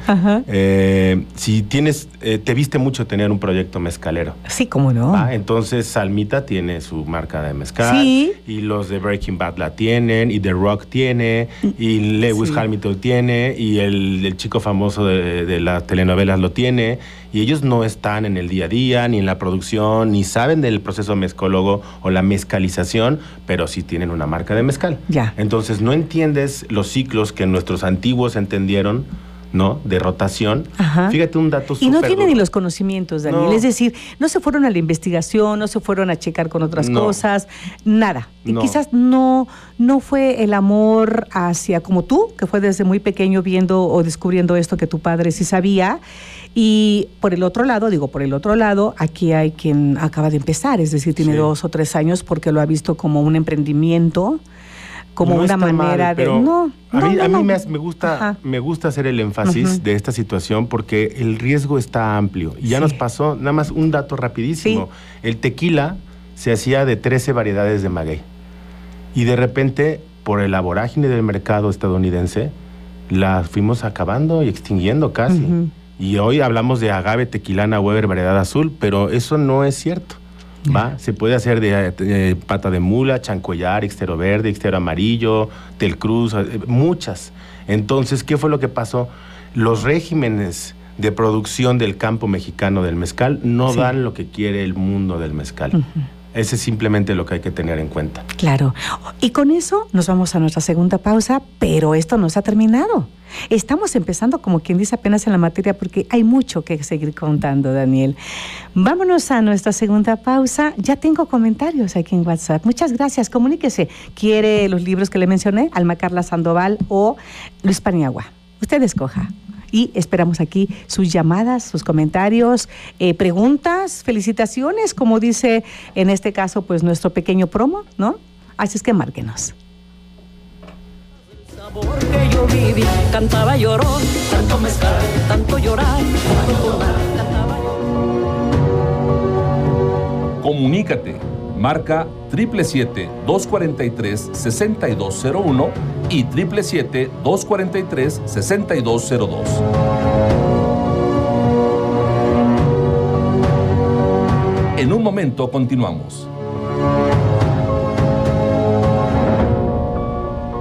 S9: Eh, si tienes, eh, te viste mucho tener un proyecto mezcalero.
S8: Sí, cómo no.
S9: ¿Va? Entonces Salmita tiene su marca de mezcal,
S8: sí.
S9: y los de Breaking Bad la tienen, y The Rock tiene, y Lewis sí. Hamilton tiene, y el, el chico famoso de, de las telenovelas lo tiene. Y ellos no están en el día a día, ni en la producción, ni saben del proceso mezcólogo o la mezcalización, pero sí tienen una marca de mezcal.
S8: Ya.
S9: Entonces no entiendes los ciclos que nuestros antiguos entendieron, ¿no? De rotación.
S8: Ajá.
S9: Fíjate un dato súper
S8: Y no tienen
S9: duro.
S8: ni los conocimientos, Daniel. No. Es decir, no se fueron a la investigación, no se fueron a checar con otras
S9: no.
S8: cosas, nada. Y
S9: no.
S8: quizás no, no fue el amor hacia, como tú, que fue desde muy pequeño viendo o descubriendo esto que tu padre sí sabía. Y por el otro lado, digo, por el otro lado, aquí hay quien acaba de empezar, es decir, tiene sí. dos o tres años porque lo ha visto como un emprendimiento, como
S9: no
S8: una manera
S9: mal,
S8: de...
S9: No, a
S8: no,
S9: mí,
S8: no,
S9: a mí
S8: no.
S9: me, me, gusta, me gusta hacer el énfasis uh-huh. de esta situación porque el riesgo está amplio. Y ya sí. nos pasó, nada más un dato rapidísimo. Sí. El tequila se hacía de trece variedades de maguey. Y de repente, por la vorágine del mercado estadounidense, la fuimos acabando y extinguiendo casi. Uh-huh. Y hoy hablamos de agave, tequilana, Weber, variedad azul, pero eso no es cierto. ¿Va? Se puede hacer de, de pata de mula, chancollar, extero verde, extero amarillo, telcruz, muchas. Entonces, ¿qué fue lo que pasó? Los regímenes de producción del campo mexicano del mezcal no sí. dan lo que quiere el mundo del mezcal. Uh-huh. Ese es simplemente lo que hay que tener en cuenta.
S8: Claro. Y con eso nos vamos a nuestra segunda pausa, pero esto no se ha terminado. Estamos empezando, como quien dice, apenas en la materia, porque hay mucho que seguir contando, Daniel. Vámonos a nuestra segunda pausa. Ya tengo comentarios aquí en WhatsApp. Muchas gracias. Comuníquese. ¿Quiere los libros que le mencioné? Alma Carla Sandoval o Luis Paniagua. Usted escoja. Y esperamos aquí sus llamadas, sus comentarios, eh, preguntas, felicitaciones, como dice en este caso, pues nuestro pequeño promo, ¿no? Así es que márquenos.
S7: Porque yo viví, cantaba llorón, tanto mezcal, tanto llorar, tanto tomar, cantaba llorón.
S5: Comunícate, marca siete siete siete, dos cuatro tres, seis dos cero uno y siete siete siete, dos cuatro tres, seis dos cero dos. En un momento continuamos.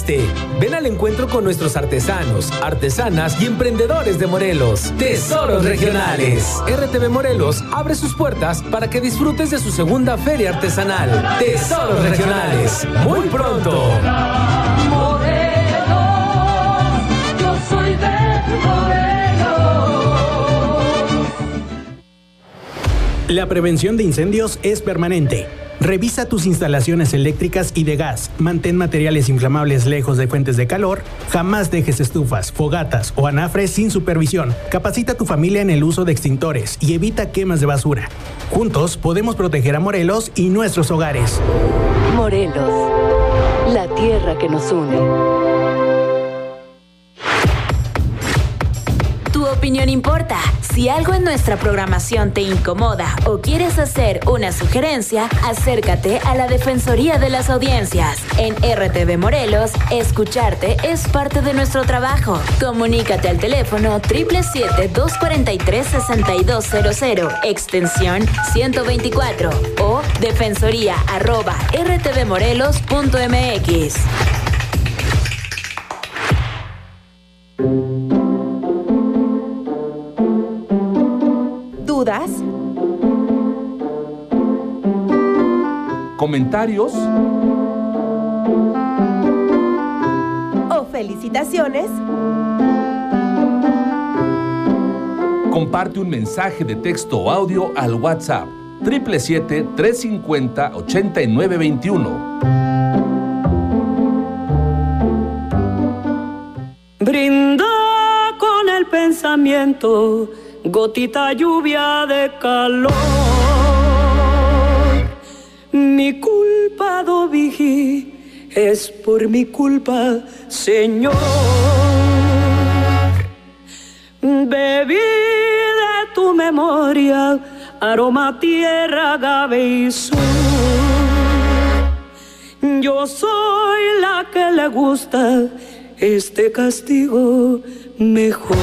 S12: escuchaste. Ven al encuentro con nuestros artesanos, artesanas y emprendedores de Morelos. Tesoros Regionales. R T V Morelos abre sus puertas para que disfrutes de su segunda feria artesanal. Tesoros Regionales. Muy pronto.
S7: Morelos, yo soy de Morelos.
S15: La prevención de incendios es permanente. Revisa tus instalaciones eléctricas y de gas. Mantén materiales inflamables lejos de fuentes de calor. Jamás dejes estufas, fogatas o anafres sin supervisión. Capacita a tu familia en el uso de extintores y evita quemas de basura. Juntos podemos proteger a Morelos y nuestros hogares.
S2: Morelos, la tierra que nos une.
S1: Tu opinión importa. Si algo en nuestra programación te incomoda o quieres hacer una sugerencia, acércate a la Defensoría de las Audiencias. En R T V Morelos, escucharte es parte de nuestro trabajo. Comunícate al teléfono siete siete siete, dos cuatro tres, seis dos cero cero, extensión ciento veinticuatro o defensoría arroba r t v morelos punto m x.
S6: ¿Dudas?
S5: ¿Comentarios?
S6: ¿O felicitaciones?
S5: Comparte un mensaje de texto o audio al WhatsApp siete siete siete, tres cinco cero, ocho nueve dos uno.
S7: Brinda con el pensamiento, gotita lluvia de calor. Mi culpa, do vigí, es por mi culpa, Señor. Bebí de tu memoria, aroma, tierra, agave y sur. Yo soy la que le gusta este castigo mejor.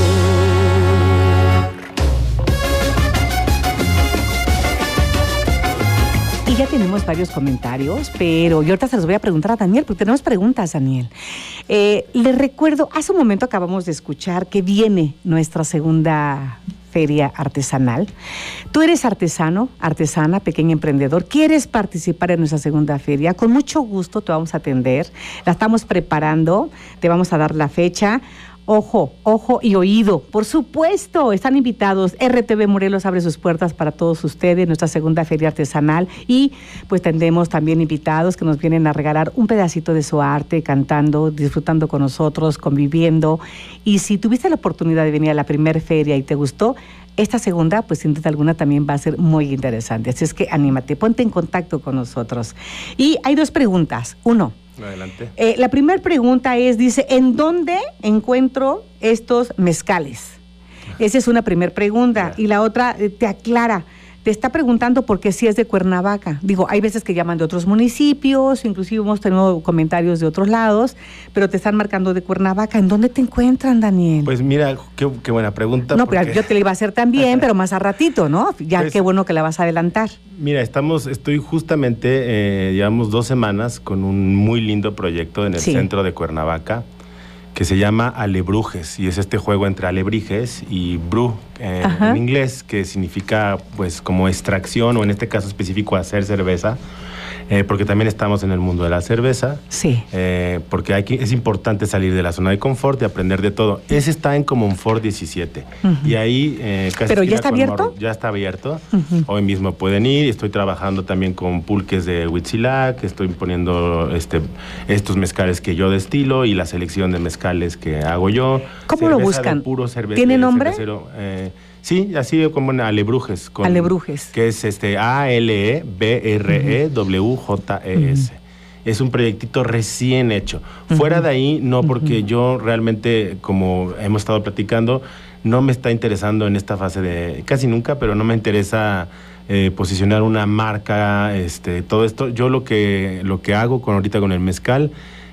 S8: Y ya tenemos varios comentarios, pero yo ahorita se los voy a preguntar a Daniel, porque tenemos preguntas, Daniel. Eh, les recuerdo, hace un momento acabamos de escuchar que viene nuestra segunda feria artesanal. Tú eres artesano, artesana, pequeño emprendedor, quieres participar en nuestra segunda feria, con mucho gusto te vamos a atender, la estamos preparando, te vamos a dar la fecha. Ojo, ojo y oído, por supuesto, están invitados. R T V Morelos abre sus puertas para todos ustedes, nuestra segunda feria artesanal, y pues tendremos también invitados que nos vienen a regalar un pedacito de su arte, cantando, disfrutando con nosotros, conviviendo. Y si tuviste la oportunidad de venir a la primera feria y te gustó, esta segunda, pues sin duda alguna también va a ser muy interesante. Así es que anímate, ponte en contacto con nosotros. Y hay dos preguntas. Uno,
S9: adelante.
S8: Eh, la primera pregunta es, dice, ¿en dónde encuentro estos mezcales? Esa es una primera pregunta. Y la otra eh, te aclara, te está preguntando por qué si es de Cuernavaca. Digo, hay veces que llaman de otros municipios, inclusive hemos tenido comentarios de otros lados, pero te están marcando de Cuernavaca. ¿En dónde te encuentran, Daniel?
S9: Pues mira, qué, qué buena pregunta.
S8: No,
S9: porque...
S8: pero yo te la iba a hacer también, pero más a ratito, ¿no? Ya pues, qué bueno que la vas a adelantar.
S9: Mira, estamos, estoy justamente, eh, llevamos dos semanas con un muy lindo proyecto en el sí. centro de Cuernavaca, que se llama Alebrijes, y es este juego entre alebrijes y brew, eh, en inglés, que significa pues como extracción, o en este caso específico hacer cerveza, eh, porque también estamos en el mundo de la cerveza.
S8: Sí.
S9: Eh, porque hay que, es importante salir de la zona de confort y aprender de todo. Ese está en Comonfort diecisiete. Uh-huh. Y ahí eh, casi...
S8: ¿Pero ya está abierto?
S9: Morro, ya está abierto. Uh-huh. Hoy mismo pueden ir. Estoy trabajando también con pulques de Huitzilac. Estoy poniendo este, estos mezcales que yo destilo y la selección de mezcales que hago yo.
S8: ¿Cómo
S9: cerveza
S8: lo buscan?
S9: Puro cerveza,
S8: ¿Tiene nombre?
S9: Eh, sí, así como en Alebrijes. Con,
S8: Alebrijes.
S9: Que es este A L E B R E W J E S. Uh-huh. Es un proyectito recién hecho. Uh-huh. Fuera de ahí, no, porque uh-huh. yo realmente, como hemos estado platicando, no me está interesando en esta fase de, casi nunca, pero no me interesa eh, posicionar una marca, este, todo esto. Yo lo que, lo que hago con ahorita con el mezcal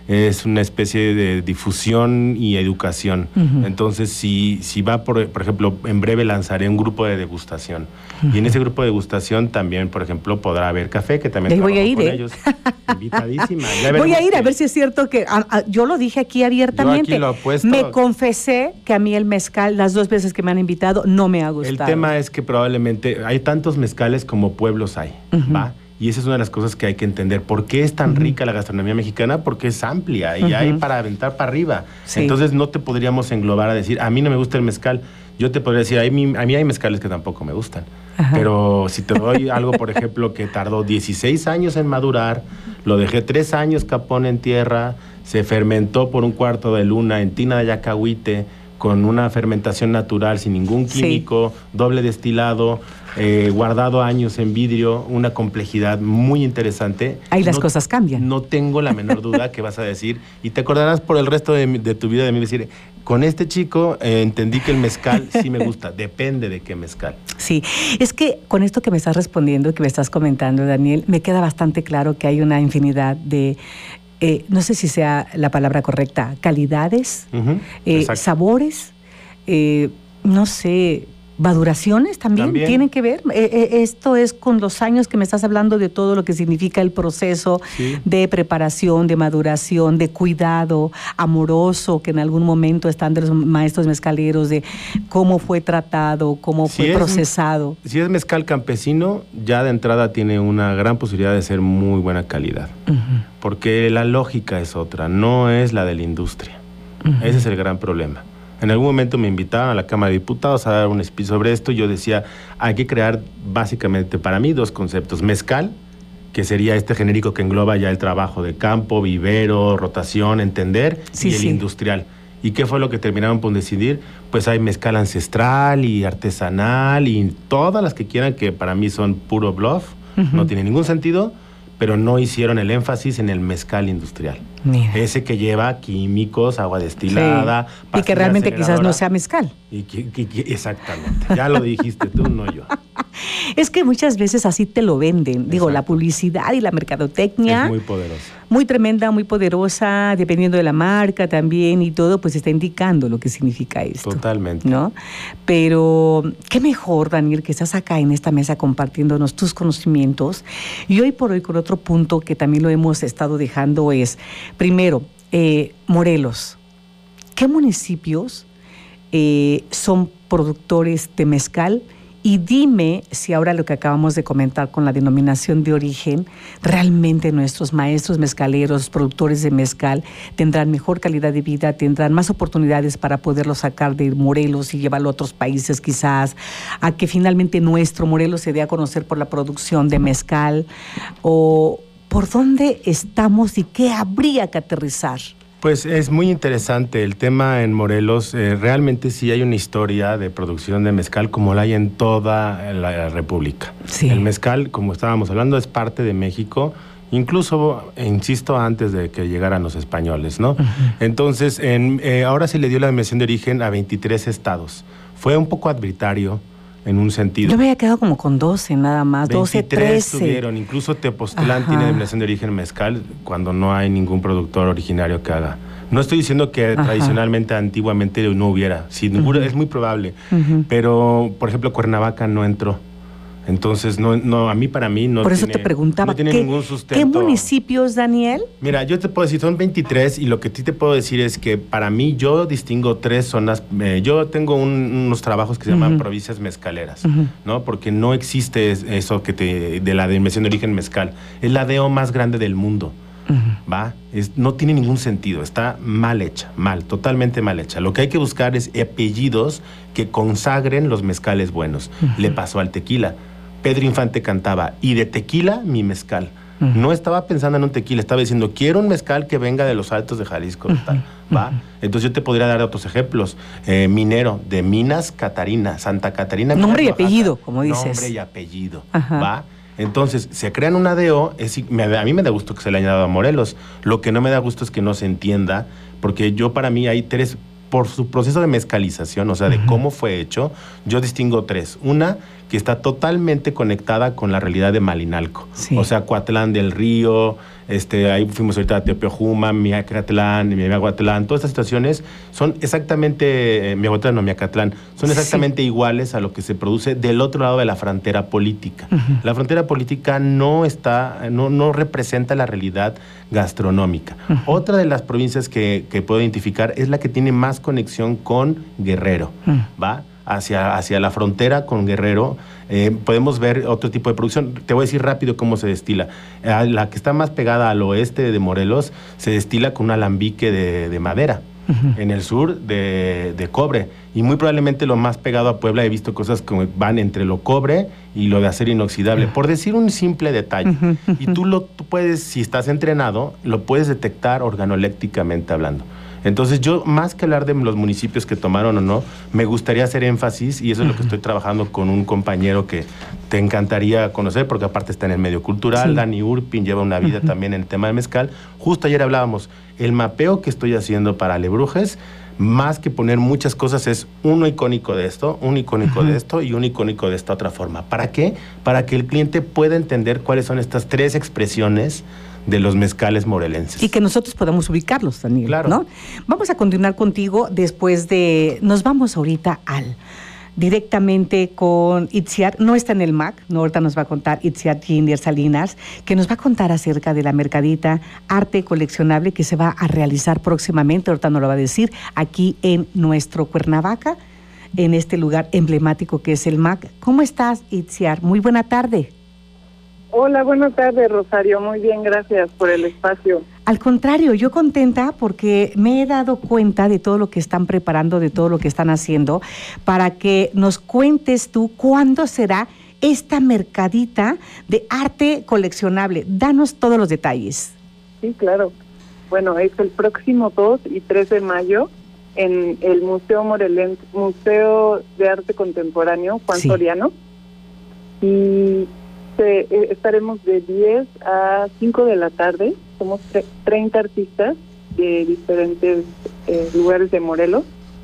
S9: es una especie de difusión y educación.
S8: Ujú.
S9: Entonces, si, si va, por, por ejemplo, en breve lanzaré un grupo de degustación. Uh-huh. Y en ese grupo de degustación también, por ejemplo, podrá haber café, que también
S8: ahí voy a ir,
S9: con
S8: ¿eh?
S9: ellos. Invitadísima. Ya
S8: voy a ir
S9: que...
S8: a ver si es cierto que a, a, yo lo dije aquí abiertamente.
S9: Yo aquí lo apuesto.
S8: Me confesé que a mí el mezcal, las dos veces que me han invitado, no me ha gustado.
S9: El tema es que probablemente hay tantos mezcales como pueblos hay, uh-huh. ¿va? Y esa es una de las cosas que hay que entender. ¿Por qué es tan uh-huh. rica la gastronomía mexicana? Porque es amplia y uh-huh. hay para aventar para arriba. Sí. Entonces no te podríamos englobar a decir, a mí no me gusta el mezcal. Yo te podría decir, a mí, a mí hay mezcales que tampoco me gustan. Ajá. Pero si te doy algo, por ejemplo, que tardó dieciséis años en madurar, lo dejé tres años capón en tierra, se fermentó por un cuarto de luna en tina de yacahuite, con una fermentación natural, sin ningún químico, sí. doble destilado, eh, guardado años en vidrio, una complejidad muy interesante.
S8: Ahí las
S9: no,
S8: cosas cambian.
S9: No tengo la menor duda que vas a decir, y te acordarás por el resto de, de tu vida de mí decir, con este chico eh, entendí que el mezcal sí me gusta, depende de qué mezcal.
S8: Sí, es que con esto que me estás respondiendo, que me estás comentando, Daniel, me queda bastante claro que hay una infinidad de... Eh, no sé si sea la palabra correcta, calidades, uh-huh, eh, sabores, eh, no sé, maduraciones también, también tienen que ver. Eh, eh, esto es con los años que me estás hablando de todo lo que significa el proceso sí. de preparación, de maduración, de cuidado amoroso que en algún momento están de los maestros mezcaleros, de cómo fue tratado, cómo
S9: si
S8: fue
S9: es,
S8: procesado.
S9: Si es mezcal campesino, ya de entrada tiene una gran posibilidad de ser muy buena calidad. Uh-huh. Porque la lógica es otra, no es la de la industria. Uh-huh. Ese es el gran problema. En algún momento me invitaban a la Cámara de Diputados a dar un speech sobre esto y yo decía, hay que crear básicamente para mí dos conceptos. Mezcal, que sería este genérico que engloba ya el trabajo de campo, vivero, rotación, entender, sí, y el sí. industrial. ¿Y qué fue lo que terminaron por decidir? Pues hay mezcal ancestral y artesanal y todas las que quieran, que para mí son puro bluff, uh-huh. no tiene ningún sentido, pero no hicieron el énfasis en el mezcal industrial. Mira. Ese que lleva químicos, agua destilada.
S8: Sí. Y que realmente quizás no sea mezcal.
S9: Y que, que, que, exactamente, ya lo dijiste tú, no yo.
S8: Es que muchas veces así te lo venden. Exacto. Digo, la publicidad y la mercadotecnia.
S9: Es muy poderosa.
S8: Muy tremenda, muy poderosa, dependiendo de la marca también y todo, pues está indicando lo que significa esto.
S9: Totalmente.
S8: ¿No? Pero qué mejor, Daniel, que estás acá en esta mesa compartiéndonos tus conocimientos. Y hoy por hoy, con otro punto que también lo hemos estado dejando es, primero, eh, Morelos. ¿Qué municipios eh, son productores de mezcal? Y dime si ahora lo que acabamos de comentar con la denominación de origen, realmente nuestros maestros mezcaleros, productores de mezcal, tendrán mejor calidad de vida, tendrán más oportunidades para poderlo sacar de Morelos y llevarlo a otros países quizás, a que finalmente nuestro Morelos se dé a conocer por la producción de mezcal, o por dónde estamos y qué habría que aterrizar.
S9: Pues es muy interesante el tema en Morelos. Eh, realmente sí hay una historia de producción de mezcal como la hay en toda la República. Sí. El mezcal, como estábamos hablando, es parte de México, incluso, insisto, antes de que llegaran los españoles, ¿no? Uh-huh. Entonces, en, eh, ahora se le dio la denominación de origen a veintitrés estados. Fue un poco arbitrario en un sentido.
S8: Yo me había quedado como con doce nada más, doce, trece.
S9: Tuvieron, incluso Tepoztlán tiene denominación de origen mezcal cuando no hay ningún productor originario que haga. No estoy diciendo que Ajá. tradicionalmente, antiguamente no hubiera, sí, uh-huh. es muy probable, uh-huh. pero por ejemplo Cuernavaca no entró. Entonces, no, no, a mí, para mí, no
S8: Por eso
S9: tiene,
S8: te preguntaba,
S9: no tiene
S8: ¿qué,
S9: ningún sustento.
S8: ¿qué municipios, Daniel?
S9: Mira, yo te puedo decir, son veintitrés, y lo que sí te puedo decir es que para mí yo distingo tres zonas. Eh, yo tengo un, unos trabajos que se llaman uh-huh. provincias mezcaleras, uh-huh. ¿no? Porque no existe eso que te, de la denominación de origen mezcal. Es la D O más grande del mundo. Uh-huh. ¿Va? Es, no tiene ningún sentido, está mal hecha, mal, totalmente mal hecha. Lo que hay que buscar es apellidos que consagren los mezcales buenos. Uh-huh. Le pasó al tequila. Pedro Infante cantaba, y de tequila, mi mezcal. Uh-huh. No estaba pensando en un tequila, estaba diciendo, quiero un mezcal que venga de los Altos de Jalisco. Uh-huh. Tal, ¿va? Uh-huh. Entonces yo te podría dar otros ejemplos. Eh, minero, de Minas Catarina, Santa Catarina.
S8: Nombre y apellido, como dices.
S9: Nombre y apellido, uh-huh. ¿va? Entonces, se crean una D O, es, me, a mí me da gusto que se le haya dado a Morelos. Lo que no me da gusto es que no se entienda, porque yo, para mí, hay tres, por su proceso de mezcalización, o sea, de uh-huh. cómo fue hecho, yo distingo tres. Una, que está totalmente conectada con la realidad de Malinalco. Sí. O sea, Coatlán del Río, este, ahí fuimos ahorita a Teopiojuma, Miacatlán, Miahuatlán, todas estas situaciones son exactamente, eh, Miahuatlán no, Miacatlán, son exactamente sí. iguales a lo que se produce del otro lado de la frontera política. Uh-huh. La frontera política no está, no, no representa la realidad gastronómica. Uh-huh. Otra de las provincias que, que puedo identificar es la que tiene más conexión con Guerrero, uh-huh. ¿va? Hacia, hacia la frontera con Guerrero, eh, podemos ver otro tipo de producción. Te voy a decir rápido cómo se destila. Eh, la que está más pegada al oeste de Morelos se destila con un alambique de, de madera. Uh-huh. En el sur de, de cobre. Y muy probablemente lo más pegado a Puebla, he visto cosas que van entre lo cobre y lo de acero inoxidable. Uh-huh. Por decir un simple detalle. Uh-huh. Uh-huh. Y tú lo tú puedes, si estás entrenado, lo puedes detectar organolépticamente hablando. Entonces yo, más que hablar de los municipios que tomaron o no, me gustaría hacer énfasis, y eso es lo que estoy trabajando con un compañero que te encantaría conocer, porque aparte está en el medio cultural, sí. Dani Urpin, lleva una vida uh-huh. también en el tema del mezcal. Justo ayer hablábamos, el mapeo que estoy haciendo para Alebrijes, más que poner muchas cosas, es uno icónico de esto, un icónico uh-huh. de esto y un icónico de esta otra forma. ¿Para qué? Para que el cliente pueda entender cuáles son estas tres expresiones de los mezcales morelenses.
S8: Y que nosotros podamos ubicarlos, Daniel,
S9: claro.
S8: ¿no? Vamos a continuar contigo después de... Nos vamos ahorita al... directamente con Itziar, no está en el M A C, no, ahorita nos va a contar Itziar Ginder Salinas, que nos va a contar acerca de la mercadita Arte Coleccionable que se va a realizar próximamente, ahorita nos lo va a decir, aquí en nuestro Cuernavaca, en este lugar emblemático que es el M A C. ¿Cómo estás, Itziar? Muy buena tarde.
S16: Hola, buenas tardes, Rosario. Muy bien, gracias por el espacio.
S8: Al contrario, yo contenta porque me he dado cuenta de todo lo que están preparando, de todo lo que están haciendo, para que nos cuentes tú cuándo será esta mercadita de arte coleccionable. Danos todos los detalles.
S16: Sí, claro. Bueno, es el próximo dos y tres de mayo en el Museo Morelense, Museo de Arte Contemporáneo Juan sí. Soriano. Y Eh, eh, estaremos de diez a cinco de la tarde. Somos tre- treinta artistas de diferentes eh, lugares de Morelos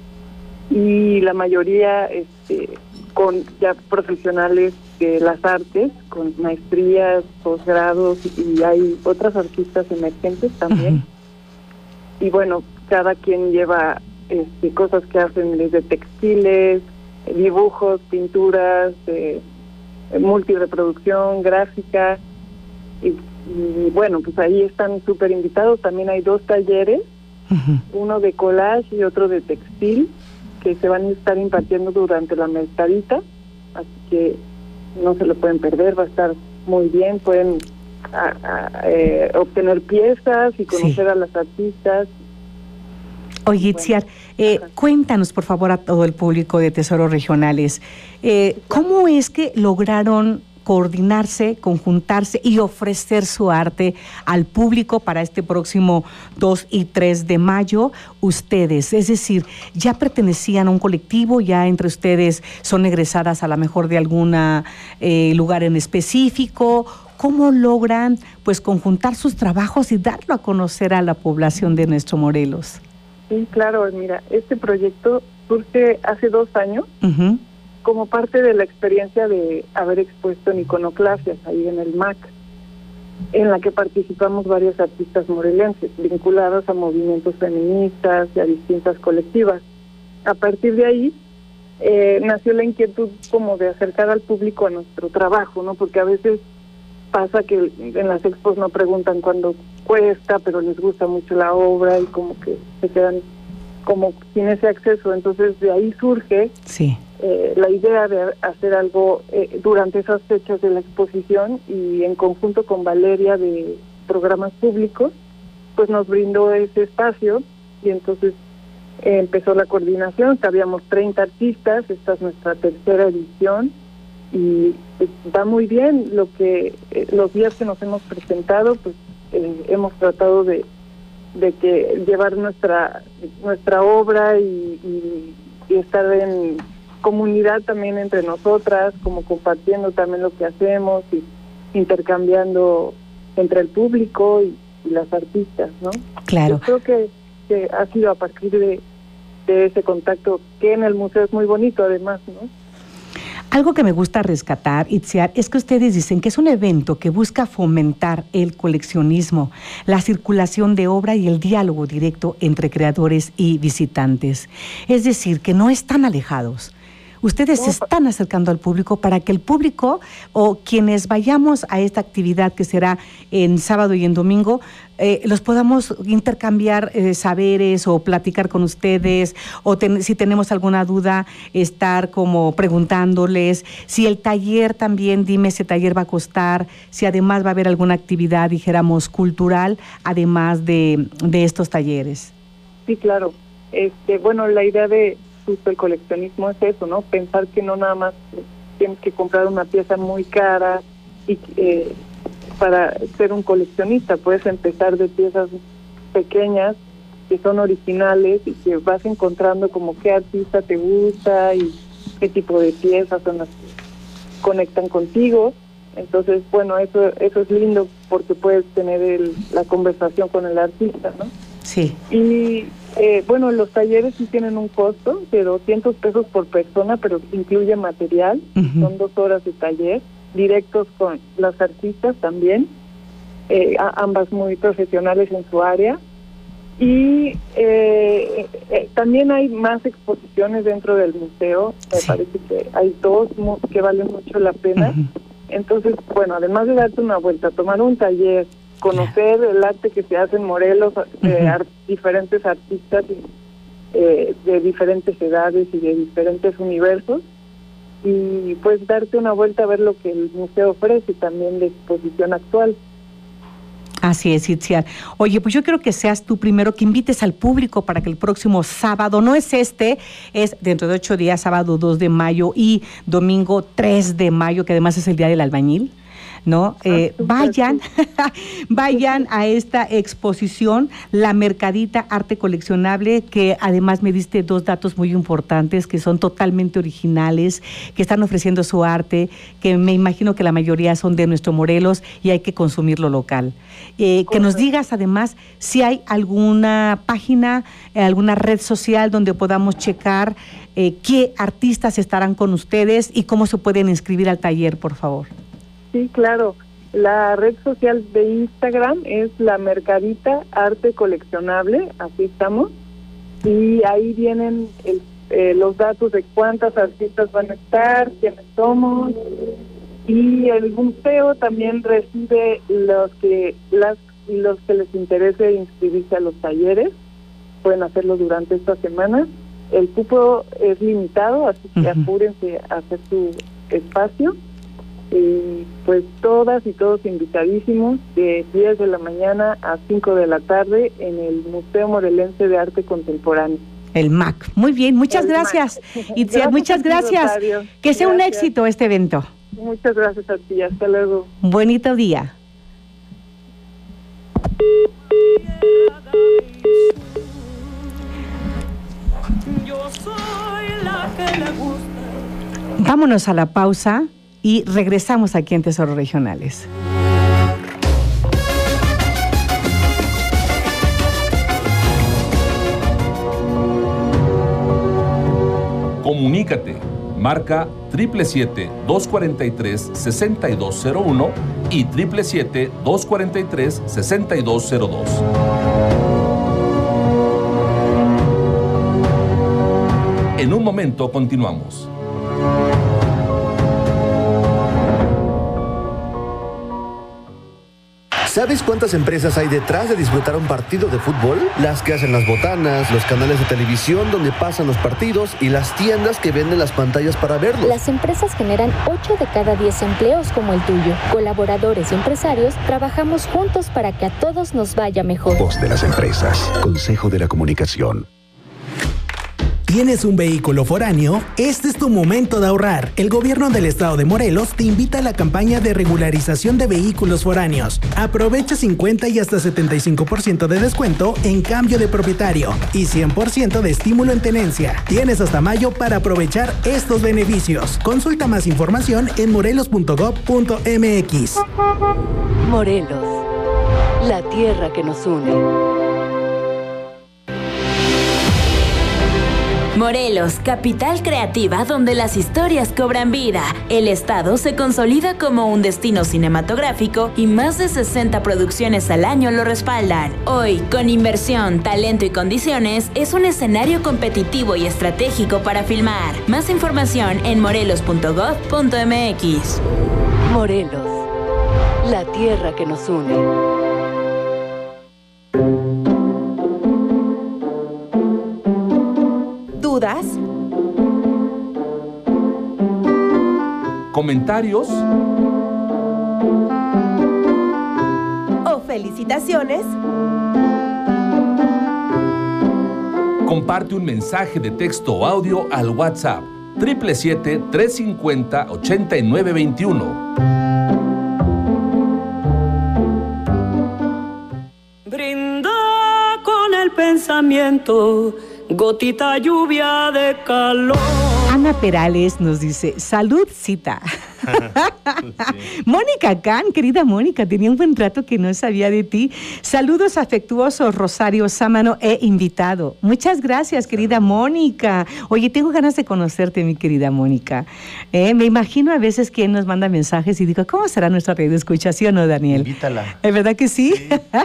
S16: y la mayoría este, con ya profesionales de las artes, con maestrías, posgrados, y hay otras artistas emergentes también. Uh-huh. Y bueno, cada quien lleva este, cosas que hacen desde textiles, dibujos, pinturas, eh, multireproducción, gráfica, y, y bueno, pues ahí están súper invitados. También hay dos talleres, uh-huh. uno de collage y otro de textil, que se van a estar impartiendo durante la mercadita, así que no se lo pueden perder, va a estar muy bien, pueden a, a, eh, obtener piezas y conocer sí. a las artistas.
S8: Oye, Itziar, eh, cuéntanos por favor a todo el público de Tesoros Regionales, eh, ¿cómo es que lograron coordinarse, conjuntarse y ofrecer su arte al público para este próximo dos y tres de mayo? Ustedes, es decir, ¿ya pertenecían a un colectivo? ¿Ya entre ustedes son egresadas a lo mejor de algún eh, lugar en específico? ¿Cómo logran pues conjuntar sus trabajos y darlo a conocer a la población de nuestro Morelos?
S16: Sí, claro, mira, este proyecto surge hace dos años uh-huh. como parte de la experiencia de haber expuesto en iconoclastias ahí en el M A C, en la que participamos varios artistas morelenses vinculados a movimientos feministas y a distintas colectivas. A partir de ahí eh, nació la inquietud como de acercar al público a nuestro trabajo, ¿no? Porque a veces pasa que en las expos no preguntan cuándo cuesta, pero les gusta mucho la obra y como que se quedan como sin ese acceso. Entonces de ahí surge
S8: sí.
S16: eh, la idea de hacer algo eh, durante esas fechas de la exposición, y en conjunto con Valeria de Programas Públicos pues nos brindó ese espacio, y entonces eh, empezó la coordinación. Habíamos treinta artistas, esta es nuestra tercera edición, y pues, va muy bien. Lo que eh, los días que nos hemos presentado, pues eh, hemos tratado de de que llevar nuestra nuestra obra y, y, y estar en comunidad también entre nosotras, como compartiendo también lo que hacemos y intercambiando entre el público y, y las artistas, ¿no?
S8: Claro.
S16: Yo creo que, que ha sido a partir de, de ese contacto, que en el museo es muy bonito además, ¿no?
S8: Algo que me gusta rescatar, Itziar, es que ustedes dicen que es un evento que busca fomentar el coleccionismo, la circulación de obra y el diálogo directo entre creadores y visitantes. Es decir, que no están alejados. Ustedes se están acercando al público para que el público o quienes vayamos a esta actividad que será en sábado y en domingo, eh, los podamos intercambiar eh, saberes o platicar con ustedes, o ten, si tenemos alguna duda, estar como preguntándoles. Si el taller también, dime, ese taller va a costar, si además va a haber alguna actividad, dijéramos, cultural, además de, de estos talleres.
S16: Sí, claro. Este, bueno, la idea de justo el coleccionismo es eso, ¿no? Pensar que no nada más tienes que comprar una pieza muy cara y eh, para ser un coleccionista. Puedes empezar de piezas pequeñas que son originales y que vas encontrando como qué artista te gusta y qué tipo de piezas son las que conectan contigo. Entonces, bueno, eso eso es lindo porque puedes tener el, la conversación con el artista, ¿no?
S8: Sí.
S16: Y eh, bueno, los talleres sí tienen un costo de doscientos pesos por persona, pero incluye material. Uh-huh. Son dos horas de taller, directos con las artistas también, eh, a, ambas muy profesionales en su área. Y eh, eh, también hay más exposiciones dentro del museo. Me sí. parece que hay dos que valen mucho la pena. Uh-huh. Entonces, bueno, además de darte una vuelta, tomar un taller, conocer el arte que se hace en Morelos, de uh-huh. art, diferentes artistas eh, de diferentes edades y de diferentes universos, y pues darte una vuelta a ver lo que el museo ofrece también de exposición actual.
S8: Así es, Itziar. Oye, pues yo quiero que seas tú primero que invites al público para que el próximo sábado, no es este, es dentro de ocho días, sábado dos de mayo y domingo tres de mayo, que además es el Día del Albañil, ¿no? Eh, vayan, vayan a esta exposición, La Mercadita Arte Coleccionable, que además me diste dos datos muy importantes, que son totalmente originales, que están ofreciendo su arte, que me imagino que la mayoría son de nuestro Morelos y hay que consumirlo local. Eh, que nos digas además si hay alguna página, eh, alguna red social donde podamos checar eh, qué artistas estarán con ustedes y cómo se pueden inscribir al taller, por favor.
S16: Sí, claro. La red social de Instagram es La Mercadita Arte Coleccionable, así estamos, y ahí vienen el, eh, los datos de cuántas artistas van a estar, quiénes somos, y el museo también recibe los que las los que les interese inscribirse a los talleres, pueden hacerlo durante esta semana. El cupo es limitado, así que uh-huh. apúrense a hacer su espacio. Y pues todas y todos invitadísimos de diez de la mañana a cinco de la tarde en el Museo Morelense de Arte Contemporáneo.
S8: El M A C. Muy bien, muchas el gracias. Itziar, muchas gracias. Rosario. Que sea gracias. Un éxito este evento.
S16: Muchas gracias a ti, hasta luego.
S8: Bonito día.
S7: Yo soy la que le gusta.
S8: Vámonos a la pausa y regresamos aquí en Tesoros Regionales.
S5: Comunícate. Marca siete siete siete, dos cuatro tres, seis dos cero uno y siete siete siete, dos cuatro tres, seis dos cero dos. En un momento continuamos.
S17: ¿Sabes cuántas empresas hay detrás de disfrutar un partido de fútbol? Las que hacen las botanas, los canales de televisión donde pasan los partidos y las tiendas que venden las pantallas para verlos.
S18: Las empresas generan ocho de cada diez empleos como el tuyo. Colaboradores y empresarios trabajamos juntos para que a todos nos vaya mejor.
S19: Voz de las empresas. Consejo de la Comunicación.
S15: ¿Tienes un vehículo foráneo? Este es tu momento de ahorrar. El gobierno del estado de Morelos te invita a la campaña de regularización de vehículos foráneos. Aprovecha cincuenta y hasta setenta y cinco por ciento de descuento en cambio de propietario y cien por ciento de estímulo en tenencia. Tienes hasta mayo para aprovechar estos beneficios. Consulta más información en morelos punto gob punto m x.
S2: Morelos, la tierra que nos une.
S1: Morelos, capital creativa donde las historias cobran vida. El estado se consolida como un destino cinematográfico y más de sesenta producciones al año lo respaldan. Hoy, con inversión, talento y condiciones, es un escenario competitivo y estratégico para filmar. Más información en morelos punto gob punto mx.
S2: Morelos, la tierra que nos une.
S6: ¿Dudas?
S5: ¿Comentarios?
S6: ¿O felicitaciones?
S5: Comparte un mensaje de texto o audio al WhatsApp siete siete siete, tres cinco cero, ocho nueve dos uno.
S7: Brinda con el pensamiento, gotita lluvia de calor.
S8: Ana Perales nos dice, saludcita. Sí. Mónica Can, querida Mónica, tenía un buen trato que no sabía de ti. Saludos afectuosos, Rosario Sámano e invitado. Muchas gracias, querida Mónica. Oye, tengo ganas de conocerte, mi querida Mónica. Eh, me imagino a veces quien nos manda mensajes y digo, ¿cómo será nuestra red de escucha, sí o no, Daniel?
S9: Invítala.
S8: ¿Es verdad que sí?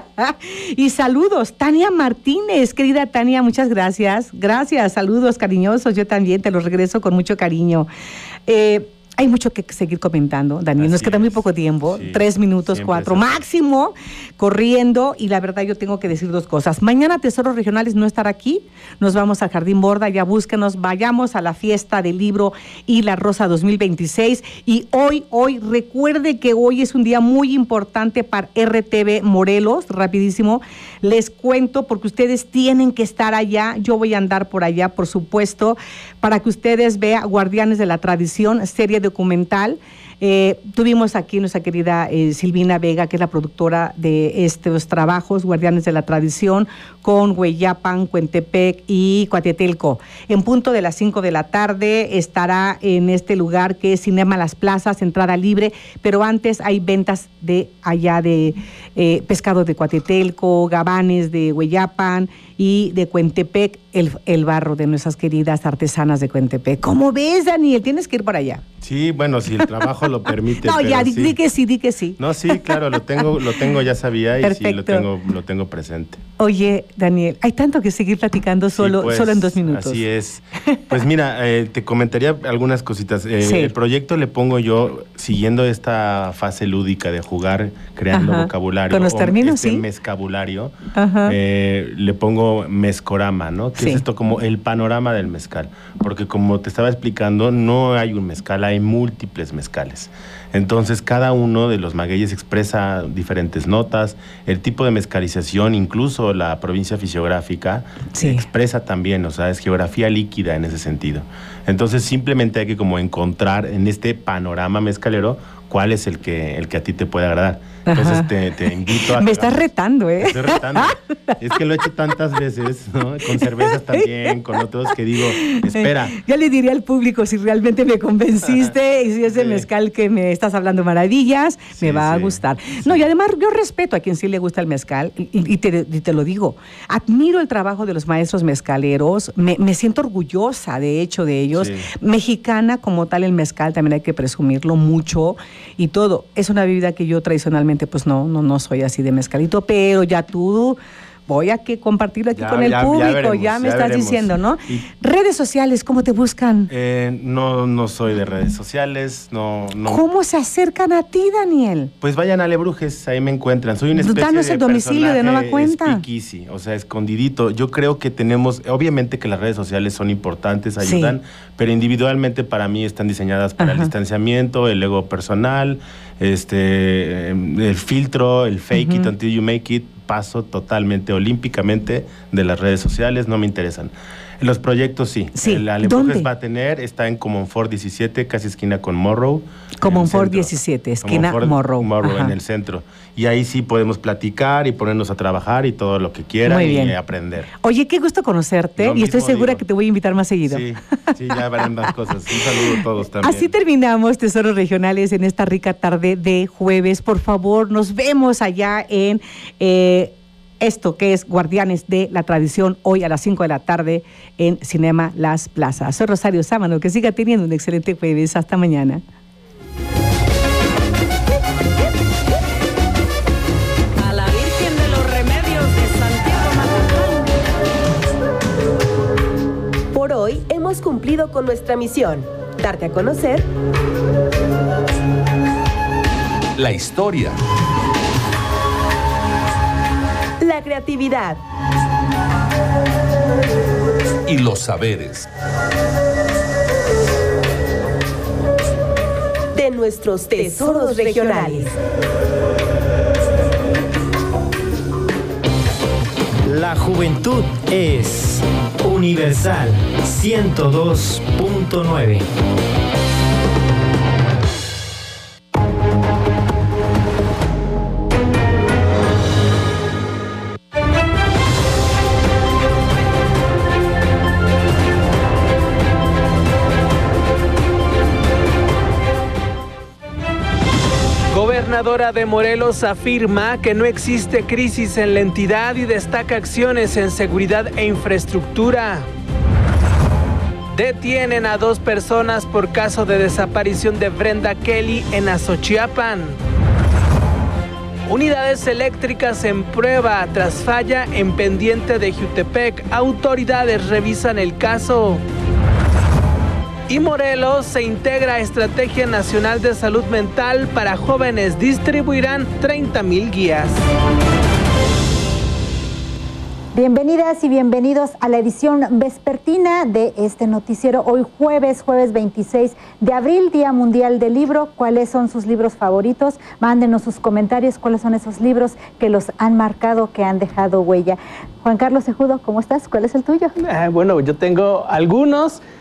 S8: Sí. Y saludos, Tania Martínez, querida Tania, muchas gracias. Gracias, saludos cariñosos, yo también te los regreso con mucho cariño. Eh, Hay mucho que seguir comentando, Daniel. Así Nos queda es. muy poco tiempo, sí, tres minutos, cuatro máximo, corriendo. Y la verdad yo tengo que decir dos cosas. Mañana Tesoros Regionales no estará aquí. Nos vamos al Jardín Borda, ya búsquenos. Vayamos a la fiesta del libro y la Rosa dos mil veintiséis. Y hoy, hoy, recuerde que hoy es un día muy importante para R T V Morelos. Rapidísimo, les cuento porque ustedes tienen que estar allá. Yo voy a andar por allá, por supuesto, para que ustedes vean Guardianes de la Tradición, serie documental. Eh, tuvimos aquí nuestra querida eh, Silvina Vega, que es la productora de estos trabajos, Guardianes de la Tradición, con Hueyapan, Cuentepec y Coatetelco. En punto de las cinco de la tarde estará en este lugar que es Cinema Las Plazas, entrada libre, pero antes hay ventas de allá de eh, pescado de Coatetelco, gabanes de Hueyapan y de Cuentepec, el, el barro de nuestras queridas artesanas de Cuentepec. ¿Cómo ves, Daniel? Tienes que ir por allá.
S9: Sí, bueno, si el trabajo lo permite.
S8: No, ya,
S9: sí.
S8: di que sí, di que sí.
S9: No, sí, claro, lo tengo, lo tengo, ya sabía, y Perfecto. sí, lo tengo, lo tengo presente.
S8: Oye, Daniel, hay tanto que seguir platicando solo, sí, pues, solo en dos minutos.
S9: Así es. Pues mira, eh, te comentaría algunas cositas. Eh, sí. El proyecto le pongo yo, siguiendo esta fase lúdica de jugar, creando Ajá. vocabulario.
S8: Con los términos,
S9: este
S8: sí.
S9: mezcabulario, eh, le pongo mezcorama, ¿no? Que sí. es esto como el panorama del mezcal. Porque como te estaba explicando, no hay un mezcal, hay múltiples mezcales. Entonces, cada uno de los magueyes expresa diferentes notas, el tipo de mezcalización, incluso la provincia fisiográfica, sí. expresa también, o sea, es geografía líquida en ese sentido. Entonces, simplemente hay que como encontrar en este panorama mezcalero cuál es el que, el que a ti te puede agradar. Entonces te, te invito a...
S8: Me estás retando, ¿eh?
S9: Te estoy retando. Es que lo he hecho tantas veces, ¿no? Con cervezas también, con otros que digo, espera.
S8: Ya le diría al público si realmente me convenciste y si ese sí. mezcal que me estás hablando maravillas, sí, me va sí. a gustar. Sí. No, y además yo respeto a quien sí le gusta el mezcal y, y, te, y te lo digo. Admiro el trabajo de los maestros mezcaleros, me, me siento orgullosa de hecho de ellos. Sí. Mexicana como tal el mezcal, también hay que presumirlo mucho y todo. Es una bebida que yo tradicionalmente pues no, no, no soy así de mezcalito, pero ya tú voy a que compartirlo aquí ya, con el ya, público, ya, veremos, ya me ya estás veremos. diciendo, ¿no? Y redes sociales, ¿cómo te buscan?
S9: Eh, no, no soy de redes sociales, no, no.
S8: ¿Cómo se acercan a ti, Daniel?
S9: Pues vayan a Alebrijes, ahí me encuentran. Soy una especie
S8: Danos
S9: de
S8: el domicilio de nueva cuenta.
S9: Speakeasy, o sea, escondidito. Yo creo que tenemos, obviamente que las redes sociales son importantes, ayudan, sí. pero individualmente para mí están diseñadas para Ajá. el distanciamiento, el ego personal, este, el filtro, el fake uh-huh. it until you make it. Paso totalmente olímpicamente de las redes sociales, no me interesan. Los proyectos sí.
S8: sí.
S9: El Alebrijes va a tener, está en Comonfort diecisiete, casi esquina con Morrow.
S8: Comonfort diecisiete, esquina
S9: Comonfort,
S8: Morrow.
S9: Morrow en el centro. Y ahí sí podemos platicar y ponernos a trabajar y todo lo que quieran y aprender.
S8: Oye, qué gusto conocerte lo y estoy segura digo. que te voy a invitar más seguido.
S9: Sí, sí, ya verán más cosas. Un saludo a todos también.
S8: Así terminamos Tesoros Regionales en esta rica tarde de jueves. Por favor, nos vemos allá en... Eh, esto que es Guardianes de la Tradición, hoy a las cinco de la tarde en Cinema Las Plazas. Soy Rosario Sámano, que siga teniendo un excelente jueves. Hasta mañana.
S7: A la Virgen de los Remedios de Santiago Mazatlán.
S6: Por hoy hemos cumplido con nuestra misión, darte a conocer
S5: la historia,
S6: la creatividad
S5: y los saberes
S6: de nuestros tesoros regionales.
S20: La juventud es Universal ciento dos punto nueve.
S21: Gobernadora de Morelos afirma que no existe crisis en la entidad y destaca acciones en seguridad e infraestructura. Detienen a dos personas por caso de desaparición de Brenda Kelly en Azochiapan. Unidades eléctricas en prueba tras falla en pendiente de Jutepec. Autoridades revisan el caso. Y Morelos se integra a Estrategia Nacional de Salud Mental para jóvenes. Distribuirán treinta mil guías.
S22: Bienvenidas y bienvenidos a la edición vespertina de este noticiero. Hoy jueves, jueves veintiséis de abril, Día Mundial del Libro. ¿Cuáles son sus libros favoritos? Mándenos sus comentarios. ¿Cuáles son esos libros que los han marcado, que han dejado huella? Juan Carlos Cejudo, ¿cómo estás? ¿Cuál es el tuyo?
S21: Eh, bueno, yo tengo algunos.